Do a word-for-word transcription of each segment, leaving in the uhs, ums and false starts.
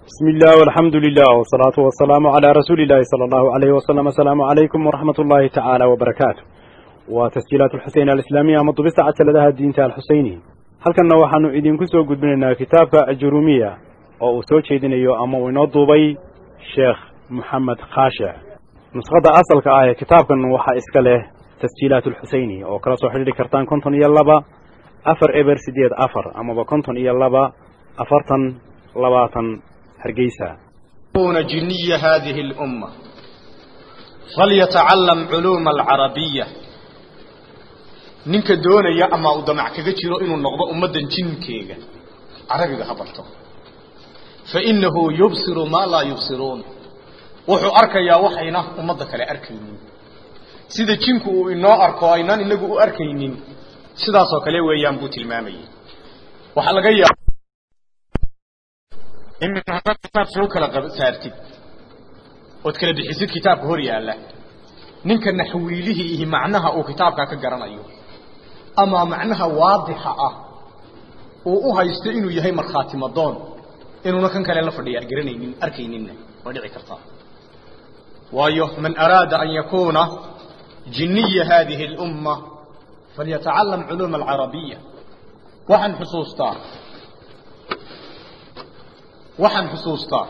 بسم الله والحمد لله والصلاة والسلام على رسول الله صلى الله عليه وسلم. السلام عليكم ورحمة الله تعالى وبركاته. وتسجيلات الحسين الإسلامية مطبسة عتلدها الدين تاع الحسيني. هل كنا وحنو إذن كسو قد مننا كتاب الجرومية أو أسوتش إذن يو أما ونضبي شيخ محمد خاشع نسخة أصل كآية كتاب كان وحا إسكاله تسجيلات الحسيني أو كراسو حريري كرتان كنتن يلبا أفر إبر سديد أفر أما بكنتن يلبا أفرتن لباتن هرقيسة. كون جنية هذه الأمة فليتعلم علوم العربية نينك دونا يا أما ودمع كجيرو إنه نقضى أمدا جن كيجا عربي خبرته فإنه يبصر ما لا يبصرون وحو أركا يا وحينا أمدا كلا أركينين سيدا جنكو إنه أركا إنان إنه أركينين سيدا سوكالي ويان بوتي المامي وحلقيا إن هذا كتاب سوق كلا سارتي وتكلم بحسيت كتاب هوري الله نينك نحويله إيه معناها أو كتاب كجران أيوه أما معناها واضحة أو أو هيستئنوا يهي مرخاتي مضان إنه نكن كلا لفردي أرجرنين أركينين ودعي كرتا وأيه من أراد أن يكون جنية هذه الأمة فليتعلم علوم العربية وعن حصوصته waxaan xusuustaa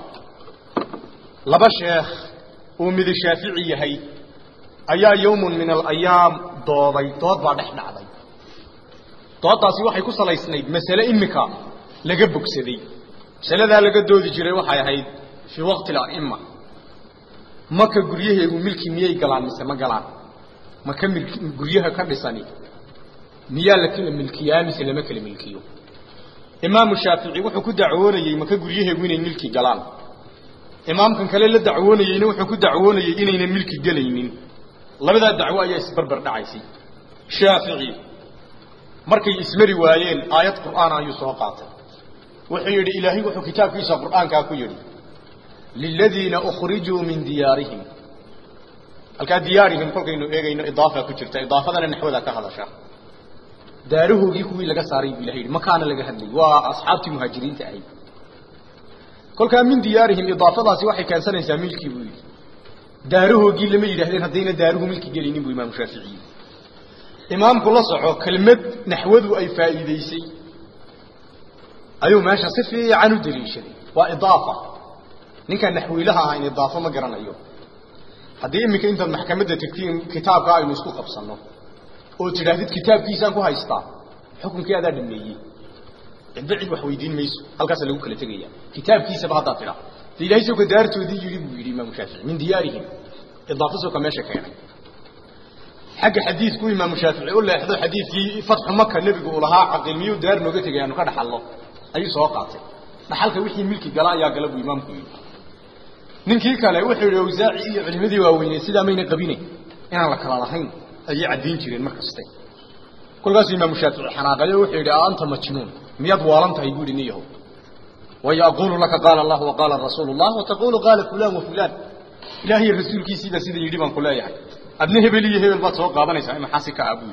laba sheekh oo mid shaafici yahay ayaa yawmun min al-ayyam dooday dood baa dhex dhacday doodaasi waxay ku salaysnayd mas'ala imika laga bogsaday salada laga doodi jiray waxay ahayd fi waqti al-imma maka guriyaheegu milki miyay galaan mise ma galaan maka milki guriyaha ka dhisani miyaa la kala milkiyaa mise lama kala milkiyo إمام الشافعي وحكو دعووني ما كجريه وين الملك جلال إمام كان كلا لا دعووني وحكو دعووني إن الملك جلينين الله بدأ دعوة يسبر بردعيسي شافعي مركي اسم روايين آيات قرآن آيو سوقات وحيد إلهي وحكو كتاب كيسا قرآن كاكويري للذين أخرجوا من ديارهم الكاد ديارهم قلت إنه إيه إنه إضافة كترت إضافة لنا نحو ذاك هذا شيء داره جيكوي لقى صاري بلهيد مكان لقى هدي وأصحاب المهاجرين تعيب كل كان من ديارهم إضافة ذا سواحي كان سنة ساميل كيبوي داره جيل لما يدهلين هدينا داره ملك جليني بو إمام شافعي إمام كل صحة كلمة نحوذ أي فائدة يسي أيوة ماشي صفي عنو دليل وإضافة نكان نحوي لها عن إضافة ما قرن أيوة هدي إمك أنت المحكمة تكتين كتاب قاعد مسكوك بصنه oo tiraahid kitaabkiisa ku haysta xukunkii aad dhameeyay cid wax weydiin mayso halkaas lagu kala tagaya kitaabkiisa ba hada tira ilaahay soo daartoodii yiri buu yiri imaam shaafici min diyaarihim idaafadu kama shaqeeyay xaga xadiisku imaam shaafici oo leexdo xadiiskii fatxu makka nabiga uu lahaa aqilmiyo daar nooga tagayaan ka dhaxallo ayuu soo qaatay dhaxalka wixii milki gala ayaa gala buu imaamku yiri ninkii kale wuxuu yiri wasaaci iyo cilmadii waaweyn sida mayna qabinay inaan la kala lahayn أي عدين جرين مركزتين كل قاسي إمام الشافعي حناقل وحيد أنت مجنون مياد والنت هيقول إنيه ويقول لك قال الله وقال الرسول الله وتقول قال فلان وفلان إلهي الرسول كي سيدا سيدا يجيبان كلها يعني ابنه بليه هي البطوق قابنا يسعي محاسك أبوي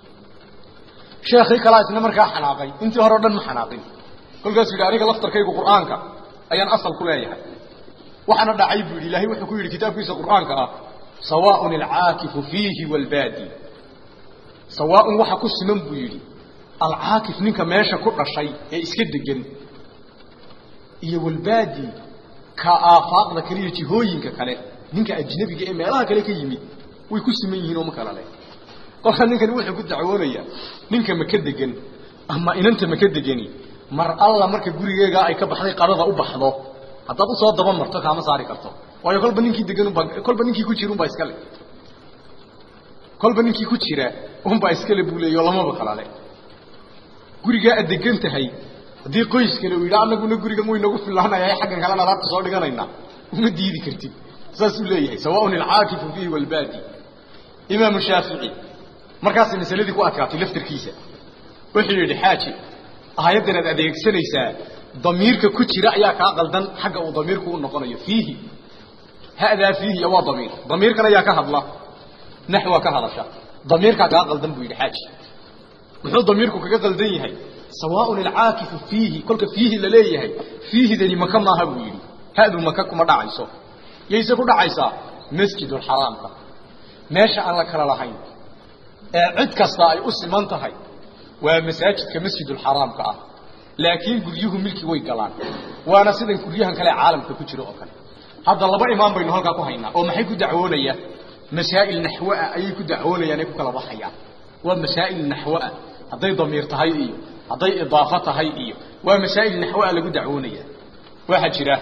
شيخي كلاس نمرك حناقي انت هردن محناقين كل قاسي لأريك لفتر كيكو قرآنك أيان أصل كلها يعني وحنا دعيب إلهي وحكوي الكتاب كيس قرآنك سواء العاكف فيه والبادي سواء وحكو سمن بيلي العاكف نينك ماشا كل شيء اسكد دغن iyo walbaadi ka afaaqda kaliya jihooyinka kale ninka ajnabiga ee meelaha kale ka yimid way ku siman yihiin oo ma kala leh qofka ninkan wuxuu ku dacwoonaya ninka ma ka degan ama inanta ma ka degani mar alla marka gurigeega ay ka baxday qarada u baxdo hadaba soo daba marto kaama saari karto waayo kolba ninkii degan kolba ninkii ku jira un baa iska leh kolba ninkii ku jira un baa iska leh buuleeyo lamaba kala leh guriga aad degan tahay hadii qoyskana uu yiraahdo anaguna guriga mooy nagu filaanaya xaqan kala nadaabta soo dhiganayna uma diidi kartid saas uu leeyahay sawaa'un al-aakif fihi wal baadi imaam shaafici markaas masaladii ku adkaatay laftirkiisa wuxuu yiri xaaji ahayadan aad adeegsanaysaa ضميرك كجرا يا كا قلدن حق او ضميرك uu noqonayo fihi hada fihi ya ضمير ضمير kana ya ka hadla nahwa ka hadasha ضميرك ka qaldan buu yidhi wuxuu ضميرku kaga qaldan yahay سواء العاكف فيه كل فيه لليه فيه ذي مكان ما هو يري هذا مكة ما دعيسو يسكو دعيسا مسجد الحرام ماشي على كرالهين عد كستا أي أسي منطهي ومساجد كمسجد الحرام كأه لكن قريهم ملكي ويقلان وانا سيدن قريهم كلا عالم كجرو أكل هذا الله بقى إمام بينه هلقا كهينا وما حيكو دعونية مسائل نحوة أي كدعونية نيكو كلا ضحية ومسائل نحوة هذي ضمير تهيئي هذي إضافة تهيئي ومسائل نحوة لقو دعونية واحد جراه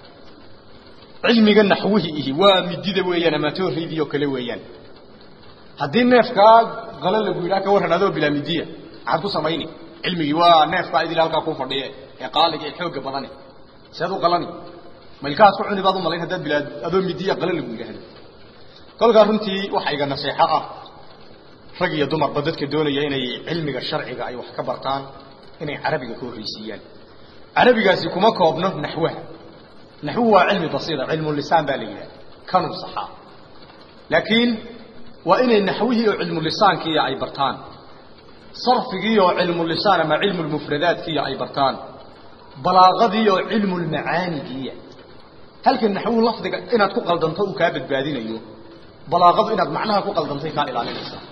علمي نحوه إيه ومديد ويانا ما توريدي وكلا ويانا هذي النفكا قال لقو إلاك ورهن هذا بلا مدية عدو سميني علمي ونفكا إذي لالكا كون فرديه يقال لك الحوق بضاني سيادو قلاني ملكاس وعني بعضهم ملايين هداد بلاد أدو مدية قال لقو إلاك قال قارنتي وحيقا نصيحة رجي دمر بدتك الدولة إني علمي الشرعي أي وحكبرتان إني عربي كوريسيان عربي قاسي كما كوبنا نحوها نحوها علمي بسيط علم اللسان باليه كانوا صحاء لكن وإن النحوه علم اللسان كي أي برتان صرفي علم اللسان مع علم المفردات كي أي برتان بلاغذي علم المعاني كي هل كان نحوه لفظك إنها تقل دنطو كابد بادين أيوه بلاغذ إنها معناها تقل دنطو كان إلى الإنسان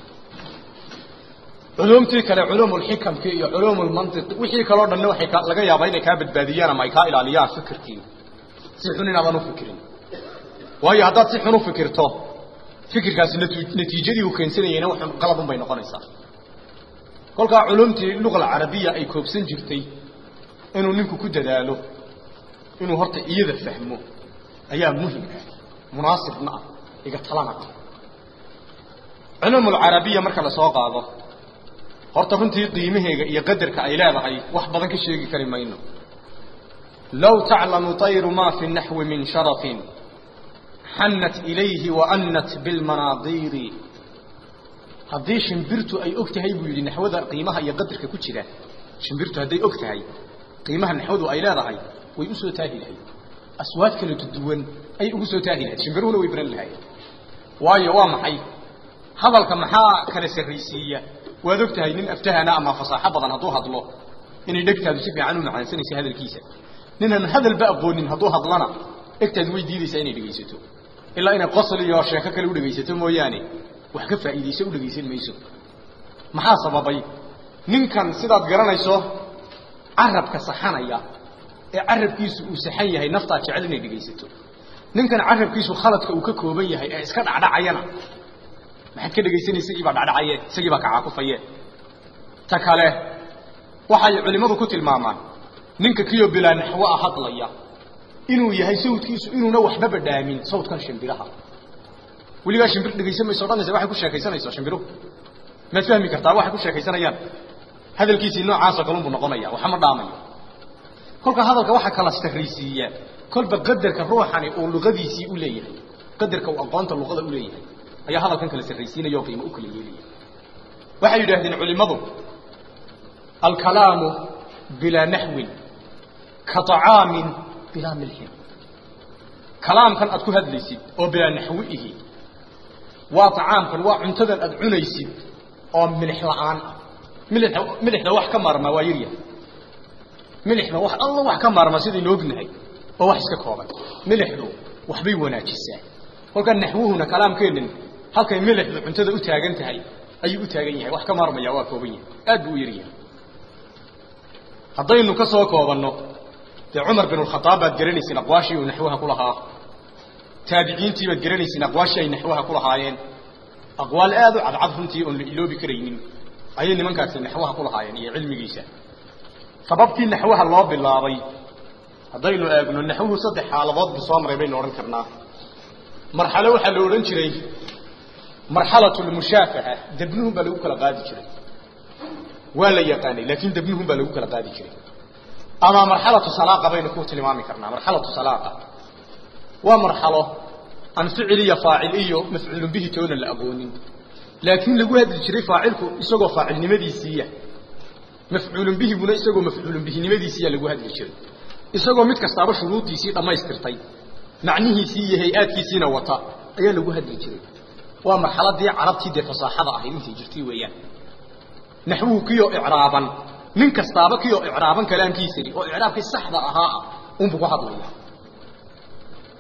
علومتي كلا علوم الحكم كي علوم المنطق وحي كلا دنا وحي laga yaabaa inay ka badbaadiyaan ama ay ka ilaaliyaan fikirkii si xun inaad u fikirin waayo hadaad si xun u fikirto fikirkaasi natiijadii uu keensanayna wax qalad bay noqonaysaa kolka culumtii luqada carabiga ay koobsan jirtay inuu ninku ku dadaalo inuu horta iyada fahmo ayaa muhiim ah munaasibna ah iga talana علوم العربية marka la soo qaado horta runtii qiimaheega iyo qadarka ay leedahay wax badan ka sheegi kari mayno law ta'lamu tayru ma fi an-nahwi min sharafin hannat ilayhi wa annat bil manadir hadii shimbirtu ay ogtahay buu yiri nahwada qiimaha iyo qadarka ku jira shimbirtu haday ogtahay qiimaha nahwadu ay leedahay way u soo taahilahay aswaad kala duwan ay ugu soo taahilahay shimbiruna way baran lahayd waayo waa maxay hadalka maxaa kala sarreysiya waad ogtahay nin aftahana ama fasaaxa badan haduu hadlo inay dhagtaadu si fiican u macaansanayso hadalkiisa ninan hadal ba aqoonin haduu hadlana dhagtaadu way diidaysaa inay dhageysato ilaa inay qosol iyo sheeko kale u dhageysato mooyaane wax ka faa'iideyso u dhageysan mayso maxaa sababay ninkan sidaad garanayso arabka saxanaya ee arabkiisu uu saxan yahay nafta jecel inay dhageysato ninkan arabkiisu khaladka uu ka kooban yahay ee iska dhacdhacayana maxaad ka dhageysanaysaa iba dhacdhacaye isagii ba ka caaqufayee ta kale waxay culimadu ku tilmaamaan ninka kiyo bilaa naxwa hadlaya inuu yahay sawdkiisu inuuna waxba badaamin sawdkan shimbiraha waliga shimbir dhageysanayso dhanaysa waxay ku sheekaysanayso shimbiru ma fahmi kartaa waxay ku sheekaysanayaan hadalkiisa noocaas kalun buu noqonaya waxa ma dhaamayo kolka hadalka waxa kala sarreysiiya kolba qadarka ruuxani oo luqadiisii u leeyahay qadarka uu aqoonta luqada u leeyahay ayaa hadalkan kala sarreysiinayo qiimo u kala yeelaya waxay yiraahdeen culimadu al-kalamu bila nahwi ka ta'amin bila milh kalaamkan aad ku hadlaysid oo bila nahwihi waa ta'aamkan waa cuntadan aad cunaysid oo milix la'aan milix milixda wax ka marma waa yiriya milixda wax alla wax ka marma sidii loo ognahay oo wax iska kooban milixdu wax bay wanaajisaa kolka nahwuhuna kalaamkeenin halkay milixdu cuntada u taagan tahay ayuu u taagan yahay wax ka marmaya waa kooban yahay aad buu yiriyaa hadaynu ka soo koobano de Umar bin al-Khattab baad garanaysin aqwaashi uu nahwaha ku lahaa taabiciintii baad garanaysin aqwaashi ay nahwaha ku lahaayeen aqwaal aad u cadcad runtii oo la iloobi karaynin ayay nimankaas nahwaha ku lahaayeen iyo cilmigiisa sababtii nahwaha loo bilaabay hadaynu eegno nahwuhu saddex xaaladood bi soo maray baynu oran karnaa marxalo waxa la oran jiray marxalatu al-mushafaha dabnuhu baa lagu kala qaadi jiray wala yaqaani laakiin dabnuhu baa lagu kala qaadi jiray ama marxalatu salaaqa baynu ku tilmaami karnaa marxalatu salaaqa waa marxalo an ficiliya faa'iliyo maf'uulun bihi toona la aqoonin laakiin lagu hadli jiray faa'ilku isagoo faa'ilnimadiisiiya maf'uulun bihi buna isagoo maf'uulun bihi nimadiisiiya lagu hadli jiray isagoo mid kastaaba shuruudiisii dhamaystirtay macnihiisii iyo hay'adkiisina wata ayaa lagu hadli jiray waa marxaladii carabtii de fasaaxada ahayd intii jirtay weeyaan nahwu kiyo i'raaban nin kastaaba kiyo i'raaban kalaamkiisa oo i'raabkii saxda ahaa um buu hadlaya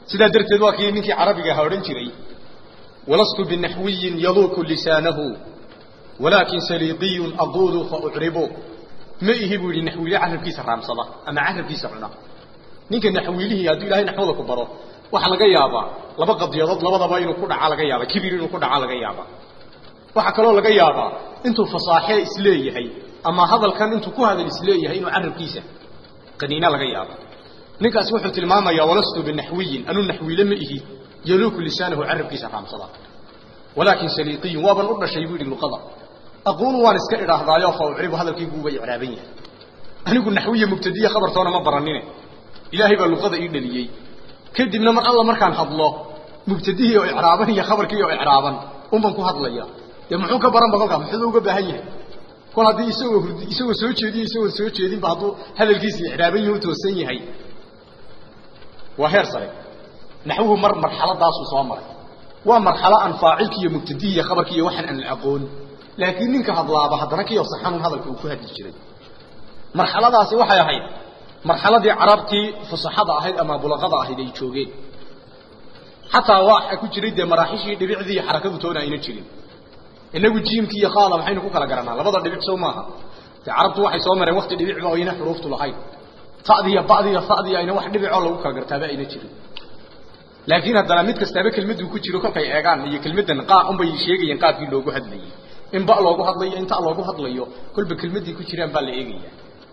sidaa darteed waa kii ninkii carabiga ahaa odhan jiray walastu binaxwiyin yaluuku lisaanahu walaakin saliiqiyun aquulu fa ucribu ma ihi buu yidhi naxwiile carabkiisa raamsada ama carabkiisa cuna ninka naxwiilihii hadduu ilaahay naxwada ku baro waxaa laga yaabaa laba qadiyadood labadaba inuu ku dhaca laga yaaba kibir inuu ku dhaca laga yaaba waxaa kaloo laga yaabaa intuu fasaaxee isleeyahay ama hadalkan intuu ku hadal isleeyahay inuu carabkiisa qaniina laga yaaba ninkaasi wuxuu tilmaamayaa walastu binaxwiyin anuu naxwiile ma ihi yaluuku lisaanahu carabkiisa raamsada walaakin saliiqiyun waaban u dhashay buu yidhi luqada aquulu waan iska idhaahdaayo fa ucribu hadalkayguuba icraaban yahay anigu naxwiya mubtadiya khabartoona ma baranine ilaahay baa luqada ii dhaliyey kadibna mar alla markaan hadlo mubtadihii oo icraaban iyo khabarkii oo icraaban unban ku hadlaya dee muxuu ka baran ba kolkaa muxuu uga baahan yahay kol haddii isagoo hurdi isagoo soo jeediyo isagoo soo jeedinba hadduu hadalkiisa icraaban yahi u toosan yahay waa heer sare naxwuhu mar marxaladaasuu soo maray waa marxalo aan faacilkii iyo mubtadihii iyo khabarkii iyo waxaan aan la aqoon laakiin ninka hadlaaba haddana kiyo saxanun hadalka uu ku hadli jiray marxaladaasi waxay ahayd marxaladii carabtii fusaxada ahayd ama bulaqada ahayd ay joogeen xataa waxa ku jiray dee maraaxishii dhibicdii iyo xarakadu toona ayna jirin inagu jiimkii iyo qaada maxaynu ku kala garanaa labada dhibic soo maaha dee carabtu waxay soo mareen waqti dhibicba ayna xuruuftu lahayn ta'dii iyo ba'dii iyo fa'dii ayna wax dhibicoo lagu kala gartaaba ayna jirin laakiin haddana mid kastaaba kelmaddu ku jiro kolkay eegaan iyo kelmaddan qaa unbay sheegayeen qaabkii loogu hadlayay in ba loogu hadlayo inta loogu hadlayo kulba kelmadii ku jiraan baa la eegaya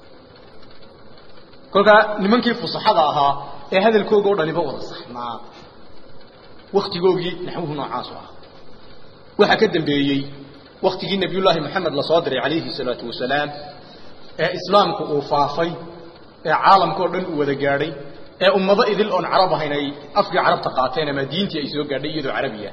kolka nimankii fusaxada ahaa ee hadalkooga oo dhaniba wada saxnaa waqtigoogii naxwuhu noocaas ah waxa ka dambeeyay waqtigii nabiyullaahi maxamed la soo diray calayhi salaatu wasalaam ee islaamku uu faafay ee caalamka oo dhan uu wada gaadhay ee ummado idil oon carab ahayn ay afkii carabta qaateen ama diintii ay soo gaadhay iyadoo carabiya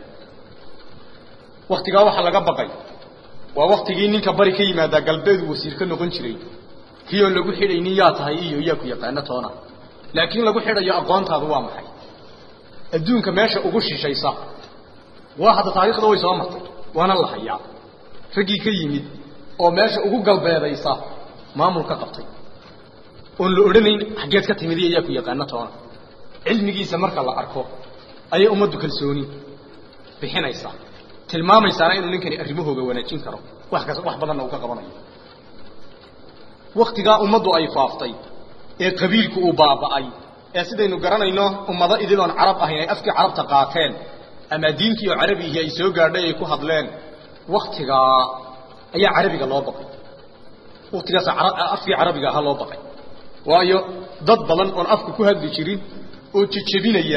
waqtigaa waxaa laga baqay waa waqtigii ninka bari ka yimaada galbeedu wasiir ka noqon jiray kii oo lagu xidhaynin yaa tahay iyo yaa ku yaqaana toona laakiin lagu xidhayo aqoontaadu waa maxay adduunka meesha ugu shishaysa waa hadda taariikhda way soo martay waana la hayaa raggii ka yimid oo meesha ugu galbeedaysa maamul ka qabtay oon la odhanayn xaggeed ka timid iyo yaa ku yaqaana toona cilmigiisa marka la arko ayay ummaddu kalsooni bixinaysaa tilmaamaysaana inuu ninkani arrimahooga wanaajin karo wax kas wax badanna uu ka qabanayo waqtigaa ummaddu ay faaftay ee qabiilku uu baaba'ay ee sidaynu garanayno ummado idiloon carab ahayn ay afkii carabta qaateen ama diintii oo carabigii ay soo gaadhay ay ku hadleen waqtigaa ayaa carabiga loo baqay waqtigaas afkii carabiga ahaa loo baqay waayo dad badan oon afka ku hadli jirin oo jejebinaya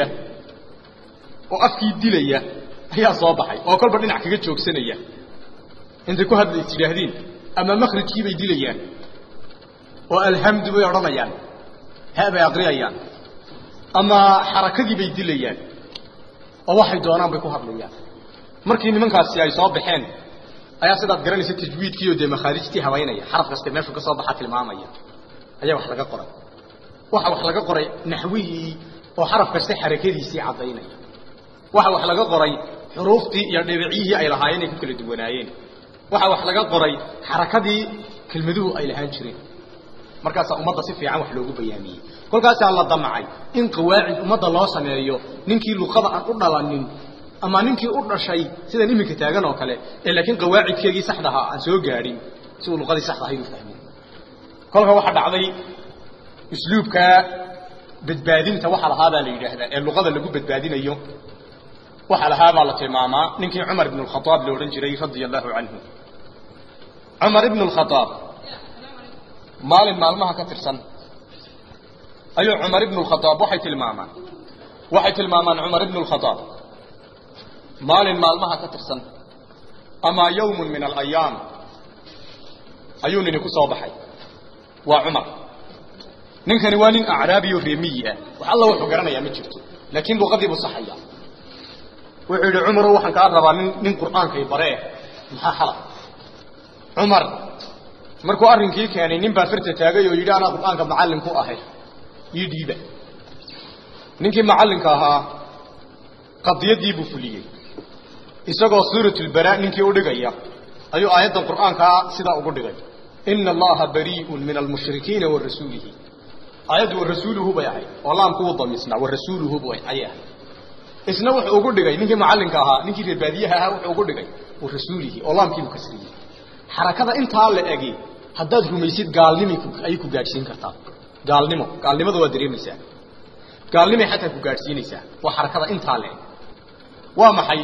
oo afkii dilaya ayaa soo baxay oo kolba dhinac kaga joogsanaya intay ku hadli tidhaahdeen ama makhrajkii bay dilayaan oo alhamdu bay odhanayaan ha bay aqriyayaan ama xarakadii bay dilayaan oo waxay doonaan bay ku hadlayaan markii nimankaasi ay soo baxeen ayaa sidaad garanaysa tajwiidkii oo dee makhaarijtii habaynaya xaraf kasta meeshuu ka soo baxa tilmaamaya ayaa wax laga qoray waxa wax laga qoray naxwihii oo xaraf kasta xarakadiisii caddaynaya waxa wax laga qoray xuruuftii iyo dhibicihii ay lahaayeen ay ku kala duwanaayeen waxa wax laga qoray xarakadii kelmaduhu ay lahaan jireen markaas ummadda si fiican wax loogu bayaamiyay kolkaas la damacay in qawaacid ummadda loo sameeyo ninkii luqada aan u dhalanin ama ninkii u dhashay sida niminka taagan oo kale ee laakiin qawaacidkeegii saxda ah aan soo gaadhin si uu luqadii saxda ahayd u fahmin kolka waxa dhacday isluubka badbaadinta waxa lahaa baa la yiraahdaa ee luqada lagu badbaadinayo waxa lahaa baa la tilmaamaa ninkii Umar ibn al-Khattab la oran jiray radiyallahu anhu Umar ibn al-Khattab maalin maalmaha ka tirsan ayuu Umar ibn al-Khattab waxay tilmaamaan waxay tilmaamaan Umar ibn al-Khattab maalin maalmaha ka tirsan ama yawm min al-ayyam ayuu nin ku soo baxay waa Umar ninkani waa nin a'raabi oo reemiye wax alla wuxuu garanayaa ma jirto laakiin luqadii buu saxaya wuxuu yiri Umar waxaan ka rabaa nin nin quraanka ay baree maxaa xala Umar markuu arrinkii keenay nin baa firta taagay oo yiri ana quraanka macallin ku ahay ii dhiiba ninkii macallinka ahaa qadiyadii buu fuliyay isagoo suuratul baraa ninkii u dhigaya ayuu aayadda quraanka sida ugu dhigay inna allaha bari'un min al-mushrikiin wa rasuulihi ayadu wa rasuuluhu bay'ay wallahu ku damisna wa rasuuluhu bay'ay isna wuxuu ugu dhigay ninkii macallinka ahaa ninkii reer baadiyaha ahaa wuxuu ugu dhigay oo rasuulihi oo laamkii uu kasriyay xarakada inta la eegay haddaad rumaysid gaalnimo ay ku gaadhsiin kartaa gaalnimo gaalnimadu waa dareemaysaa gaalnimo xataa ku gaadhsiinaysaa waa xarakada inta la eeg waa maxay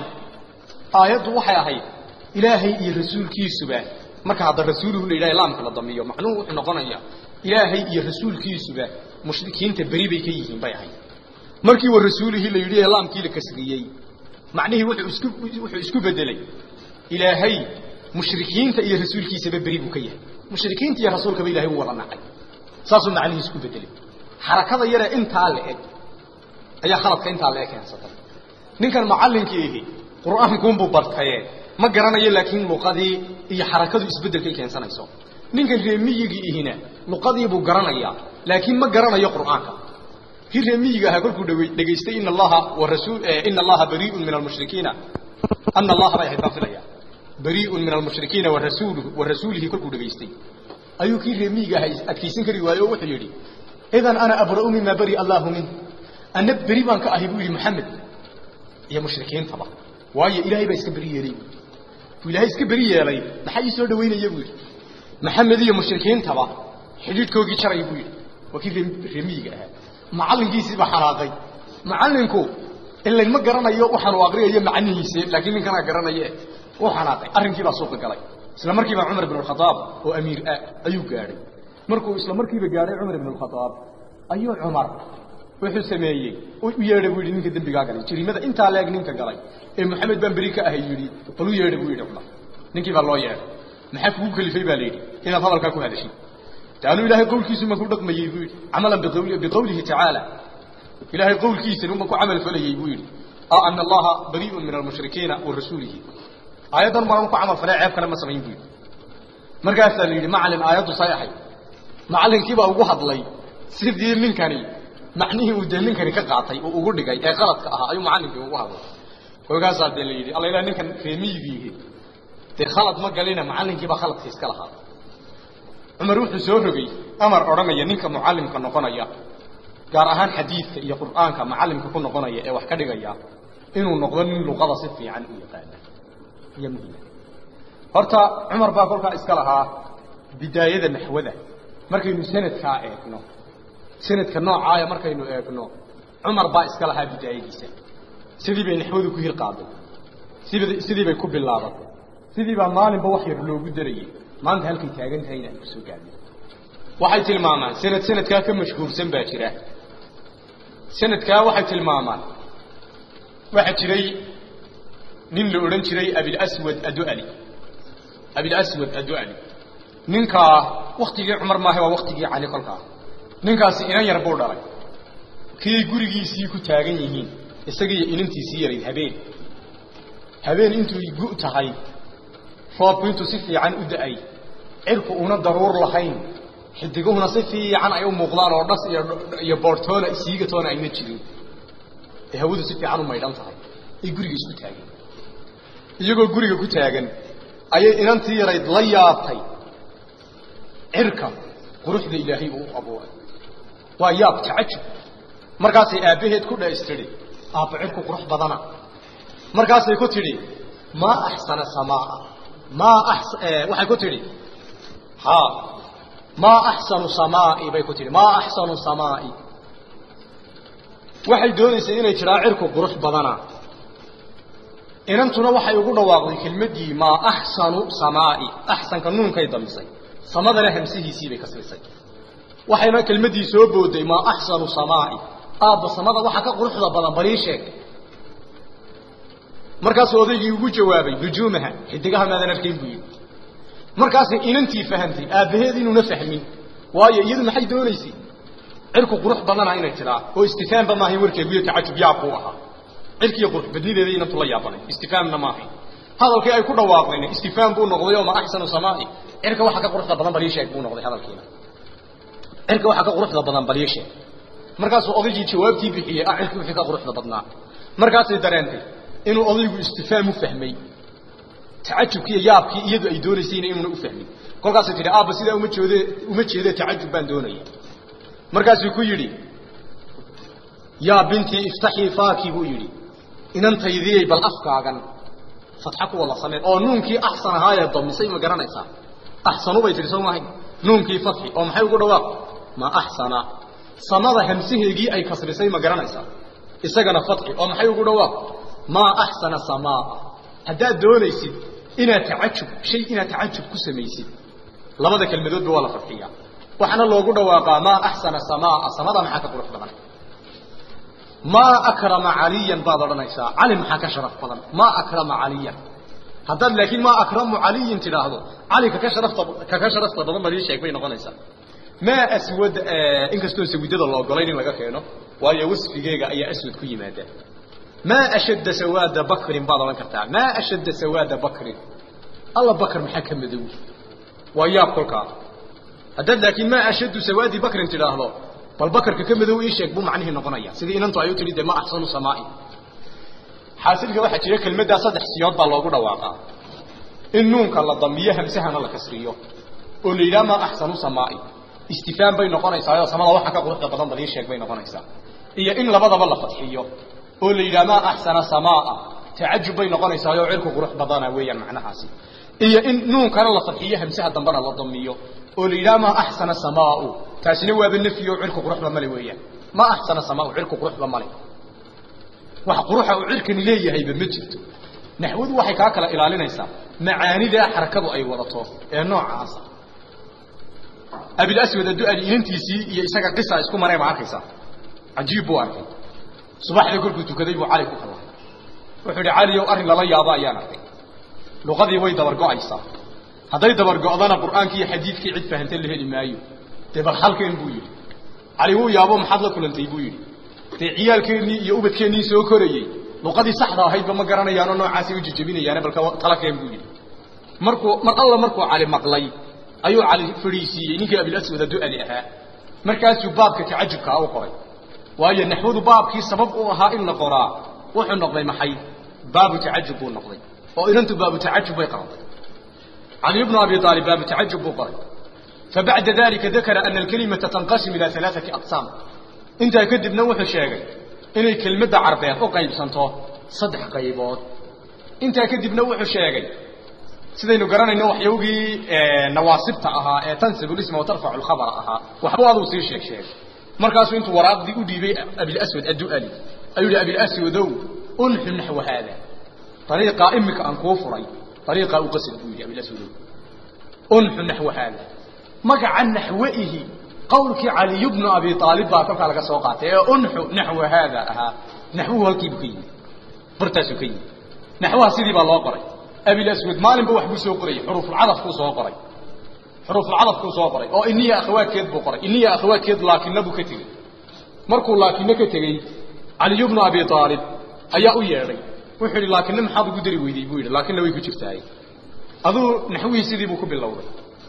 aayadu waxay ahayd ilaahay iyo rasuulkiisuba marka hadda rasuuluhu leeyahay laamka la damiyo macnuhu wuxuu noqonayaa ilaahay iyo rasuulkiisuba mushrikiinta bari bay ka yihiin bay ahayd markii uu rasuuluhu leeyahay laamkii la kasriyay macnaheedu wuxuu isku wuxuu isku bedelay ilaahay mushrikiinta iyo rasuulkiisaba bari buu ka yahay mushrikiinta iyo rasuulka ilaahay uu wada nacay saasuu macnaheedu isku bedelay xarakada yare inta la eeg ayaa khaladka inta la eeg keensaday ninkan macallinkii quraanku buu bartay ma garanayo laakiin luqadii iyo xarakadu isbedelka keensanayso ninkan reemiyiga ihina luqadii buu garanaya laakiin ma garanayo quraanka kii reemiyiga ah kulku dhageystay in allaha wa rasuul in allaha bari'un min al-mushrikiina anna allaha ba yahdafilaya bari'un min al-mushrikiina wa rasuuluhu wa rasuulihi kulku dhageystay ayuu kii reemiyiga ah adkaysan kari waayo wuxuu yiri idan ana abra'u mimma bari allahu min anna bari baan ka ahi buu yiri maxamed iyo mushrikiin taba waayo ilaahay baa iska bari yeelay ilaahay iska bari yeelay maxay soo dhaweynayay buu yiri maxamed iyo mushrikiin taba xididkoogii jaray buu yiri wakii reemiyiga ah macallinkiisii ba xaraaqay macallinku ilaa ma garanayo waxaan u aqriyayo macnihiisa laakiin ninkan garanayo oo xaraaqay arrinkii baa suuq galay isla markiiba Umar ibn al-Khattab oo amiir ayuu gaaray markuu isla markiiba gaaray Umar ibn al-Khattab ayuu Umar wuxuu sameeyay oo yeedhay buu ninka dambiga galay jirimada inta leeg ninka galay ee Maxamed ban bari ka ahay yiri bal uu yeedhay buu yidhi ninkii baa loo yeedhay maxaa kugu kalifay baa leeyahay inaad hadalka ku hadashay taanu ilaahay qowlkiisu ma ku dhaqmayay buu yiri amalan biqawli biqawlihi ta'ala ilaahay qowlkiisu ma ku amal falayay buu yiri anna allaha bari'un min al-mushrikiina wa rasuulihi ayadan ma ku amal falay ceeb kale ma sameeyay buu markaas la yiri macallin aayadu saxiixay macallinkii baa ugu hadlay sidii ninkani macnihi uu dalinkani ka qaatay oo ugu dhigay ee qaladka ah ayuu macallinkii ugu hadlay kolkaas aad leeyidi alla ilaa ninkan reemiyiga te khalad ma galina macallinkii ba khaladkiisa iska lahaa Umar wuxuu soo rogay amar oranaya ninka muallimka noqonaya gaar ahaan xadiidka iyo quraanka muallimka ku noqonaya ee wax ka dhigaya inuu noqdo nin luqada si fiican u yaqaan yimina horta Umar baa kolka iska lahaa bidaayada naxwada markaynu sanadka eegno sanadka noocaaya markaynu eegno Umar baa iska lahaa bidaayadiisa sidii bay naxwadu ku hir qaaday sidii sidii bay ku bilaabatay sidii baa maalinba wax yar loogu darayay maanta halkay taagan tahay inay ku soo gaadhay waxay tilmaamaan sanad sanadka ka mashhuursan baa jira sanadka waxay tilmaamaan waxa jiray nin la oran jiray Abil Aswad Adu'ali Abil Aswad Adu'ali ninka waqtigii Umar maahay waa waqtigii Ali kolka ninkaasi inan yar buu dhalay kii gurigiisii ku taagan yihiin isaga iyo inantiisii yaray habeen habeen intuu igu tahay roobku intuu si fiican u da'ay cirku una daruur lahayn xidiguhuna si fiican ay u muuqdaan oo dhas iyo iyo boortoona isiiga toona ayna jirin ee hawadu si fiican u maydhan tahay ay guriga isku taagan iyagoo guriga ku taagan ayay inantii yarayd la yaabtay cirka quruxda ilaahay uu abuuray waa yaab tacajub markaasay aabaheed ku dhaystiri aaba cirku qurux badana markaasay ku tiri ma ahsana samaa ma ahsan waxay ku tiri ha ma ahsanu samaa'i bay ku tiri ma ahsanu samaa'i waxay doonaysaa inay jiraa cirku qurux badana inantuna waxay ugu dhawaaqday kelmadii ma ahsanu samaa'i ahsanka nuunkay damisay samadana hamsihiisii bay kasrisay waxayna kelmadii soo booday ma ahsanu samaa'i aaba samada waxa ka quruxda badan bari sheeg markaas odaygii ugu jawaabay nujuumaha xidigaha maadan arkayn buu yiri markaas inantii fahantay aabaheed inuu na fahmin waayo iyadu maxay doonaysay cirku qurux badan inay tiraa oo istifaamba ma ahay warkeedu iyo tacajub yaab ku ahaa cirkiyo qurux badnideeda inuu la yaabanay istifaamna ma ahay hadalkii ay ku dhawaaqeen istifaam buu noqday oo ma ahsanu samaa'i cirka waxa ka quruxda badan bari sheeg buu noqday hadalkiina cirka waxa ka quruxda badan bari sheeg markaas odaygii jawaabtii bixiyay ah cirka waxa ka quruxda badnaa markaas ay dareentay inuu odaygu istifaam u fahmay tacajubkii yaabkii iyadu ay doonaysay inuu u fahmin kolkaas ay tiri aaba sida uma jeedo uma jeedo tacajub baan doonaya markaas uu ku yiri ya binti iftahi faaki buu yiri inantaydii bal afkaagan fatxa ku wala samee oo nuunkii ahsan ahaayay damisay ma garanaysaa ahsanu bay tirsan wahay nuunkii fatxi oo maxay ugu dhawaaq ma ahsana samada hamsiheegii ay kasrisay ma garanaysaa isagana fatxi oo maxay ugu dhawaaq ma ahsana samaa hadaa doonaysid ina taajub shay ina taajub ku sameeysid labada kelmadood waa la fatxiyaa waxana loogu dhawaaqaa ma ahsana samaa samada maxaa ka qurux badan ما أكرم عليا بعض الناس علم حكى شرف بدن ما أكرم عليا هذا لكن ما أكرم علي تلاحظوا علي كشرف كشرف بدن ما ليش يكفي نقول ما أسود آه إنك استوى سويد الله قالين لك كأنه ويا وصف جيجا أي أسود كي ماذا ما أشد سواد بكر بعض الناس ما أشد سواد بكر الله بكر محكم ذو ويا بكرك هذا لكن ما أشد سواد بكر تلاحظوا فالبكر ككمدو ايش يكبو معنيه نقنيا سيدي انتو ايو تريد ما احسن سمائي حاصل waxa jira kelmada saddex siyood baa loogu dhawaaqaa in nuunka la dambiyo hamsahana la kasriyo oo leeyahay ma ahsanu samaa'i istifaan bay noqonaysaa samada waxa ka quruxda badan bal sheeg bay noqonaysaa iyo in labadaba la fadhiyo oo leeyahay ma ahsana samaa'a taajub bay noqonaysaa oo cirku qurux badana weeyaan macnahaasi iyo in nuunka la fadhiyo hamsaha dambana la dambiyo oo leeyahay ma ahsana samaa'u taasina waa binafiyo cirku quruxda mali weeyaan ma ahsana samaa'u cirku quruxda mali waxa quruxa uu cirkan leeyahay ba ma jirto naxwadu waxay ka kala ilaalinaysaa macaanida xarakadu ay wadato ee noocaas abil aswad du'ali intiisi iyo isaga qisa isku maray ma arkaysa ajiib buu arkay subaxdii gurku tukaday buu cali ku qalay wuxuu yiri cali oo arin la yaaba ayaan arkay luqadii way dabar go'aysaa haday dabar go'dana quraanka iyo xadiidkii cid fahantan la heli maayo tebal halkeen buu yiri cali uu yaabo maxad la kulantay buu yiri ciyaalkeeni iyo ubadkeeni soo korayay luqadii saxda ahayd ma garanayaan noocaasi u jijibinayaan balka talakeen buu yiri markuu mar alla markuu cali maqlay ayuu cali fariisiyay ninkii abil aswad du'ali ahaa markaasuu baabka taajubka u qoray waayo naxwadu baabkii sabab u ahaa in la qoraa wuxuu noqday maxay baabu taajub uu noqday oo inantu baabu taajub bay qaatay علي بن أبي طالب باب تعجب قري فبعد ذلك ذكر أن الكلمة تنقسم إلى ثلاثة أقسام انت كدب نوح الشيء إن الكلمة عربية وقيب سنتو صدح قيبات انت كدب نوح الشيء سيدي قرانا نوح يوغي اه نواصبت أها اه تنسب الاسم وترفع الخبر أها وحبواضو سير شيء شيء مركز انت وراء دي أدي بي أبي الأسود الدؤلي أيو لأبي الأسود دو أنح نحو هذا طريقة إمك أن كوفري طريقة أقصد بوجه أبي الأسود أنح نحو هذا مقع نحوئه قولك علي بن أبي طالب باكوك على سوقاته أنح نحو هذا أها نحوه الكيبكي برتاسكي نحوها سيدي بالله قري أبي الأسود مالن بوح بسو قري حروف العطف كو سو قري حروف العطف كو سو قري أو إني أخوات كذب قري إني أخوات كذب لكن نبو كتغي مركو لكن نكتغي علي بن أبي طالب أيا أياري وحري لكن لم حاضر قدري ويدي بويد لكن لو يكو شفتاي أذو نحوه سيدي بو كبير لوري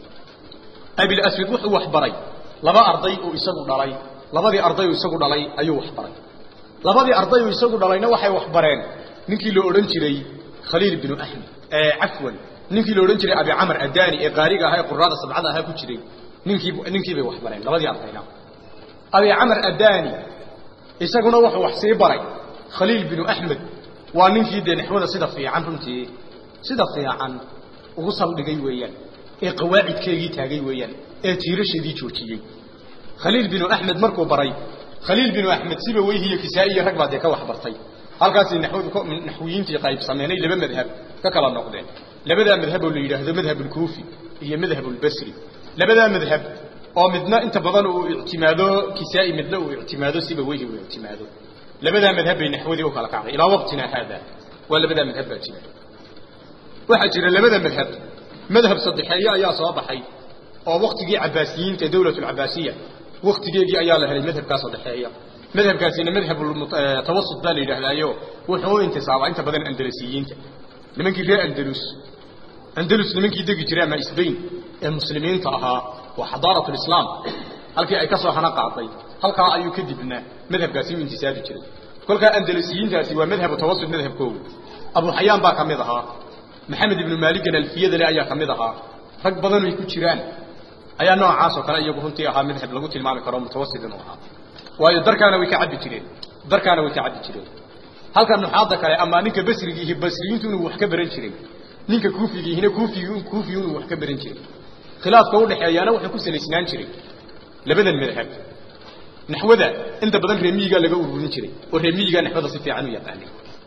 أبي الأسود وحو وحبري لبا أرضي ويساقو دالي لبادي أرضي ويساقو دالي أيو وحبري لبادي أرضي ويساقو دالي نوحي وحبرين نكي لو أرنجري خليل بن أحمد آه عفوا نكي لو أرنجري أبي عمر الداني إقاريقا هاي قرادة سبعادة هاي كتشري نكي نكي بي وحبرين لبادي أرضينا أبي عمر الداني يساقو نوحي وحسي بري خليل بن أحمد ونكي دي نحوذا صدق في عن رمتي صدق في عن وغصل لغي ويان ee qawaacid taagay weeyaan ee tiirashadii joojiyay Khaliil bin Ahmed markuu baray Khaliil bin Ahmed siba weeyihiyo kisaa'iye rag baad ka wax bartay halkaas naxwadu naxwiyiintii qayb sameeyay laba madhab ka kala noqdeen labada madhab oo la yiraahdo madhab al-Kufi iyo madhab al-Basri labada madhab oo midna inta badan uu i'timaado kisaa'i midna uu i'timaado siba weeyihi uu i'timaado labada madhab ay naxwadu kala kacay ila waqtina hada wala labada madhab baa waxa jira labada madhab مذهب صدحية يا صباحي أو وقت جي عباسيين كدولة العباسية وقت جي جي أيام هذا المذهب كصدحية مذهب كاسين مذهب التوسط بالي له اليوم وحوي انتصاب أنت بدن أندلسيين لمن كي في أندلس أندلس لمن كي دق جرا ما إسبين المسلمين طها وحضارة الإسلام هل كي أكسر حنا قاطي هل كا أيو كذبنا مذهب كاسين انتصاب جرا كل كا أندلسيين كاسي ومذهب التوسط مذهب كون أبو حيان باك مذهب محمد بن مالك الفيد لا أيها كمدها رج بدن يكون شيران أيها نوع عاصو كلا يجوهم تيها مذهب لقوت المال كرام متوسط نوعها ويدرك أنا ويكعد بترين درك أنا ويكعد بترين halka nuxaada kale ama ninka basrigiihi basriyiintu inuu wax ka baran jiray ninka kuufigiihina kuufiyuun kuufiyuun wax ka baran jiray khilaafka u dhaxeeyana wuxuu ku saleysnaan jiray labadan madhab naxwada inta badan reemiga laga ururin jiray oo reemiga naxwada si fiican u yaqaanay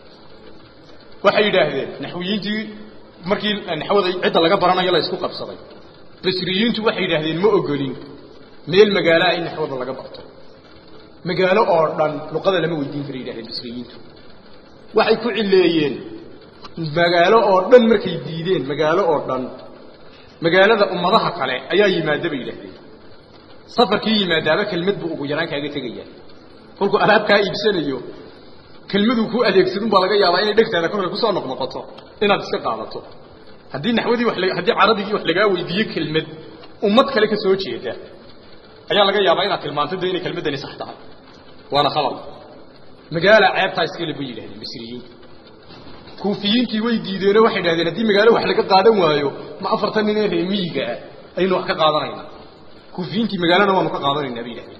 waxay yiraahdeen naxwiyiintii markii naxwada cid laga baranayo la isku qabsaday basriyiintu waxay yiraahdeen ma ogolin meel magaalo ay naxwada laga barto magaalo oo dhan luqada lama weydiin karay yiraahdeen basriyiintu waxay ku cileeyeen magaalo oo dhan markay diideen magaalo oo dhan magaalada ummadaha kale ayaa yimaada bay yiraahdeen safarkii yimaadaaba kelmad buu ugu yaraan kaaga tagayaa kolku alaab ka iibsanayo kelmadu ku adeegsadun baa laga yaabaa inay dhegtaada korka ku soo noqnoqoto inaad iska qaadato hadii naxwadii wax hadii carabigii wax laga weydiiyo kelmad ummad kale ka soo jeeda ayaa laga yaabaa inaad tilmaanto inay kelmadani sax tahay waana khalad magaalo ceebta iska leeyahay yiraahdeen misriyiin kuufiyiintii way diideen waxay yiraahdeen hadii magaalo wax laga qaadan waayo ma afartan nin ee reemiga aynu wax ka qaadanayna kuufiyiintii magaalana waanu ka qaadanayna bay yiraahdeen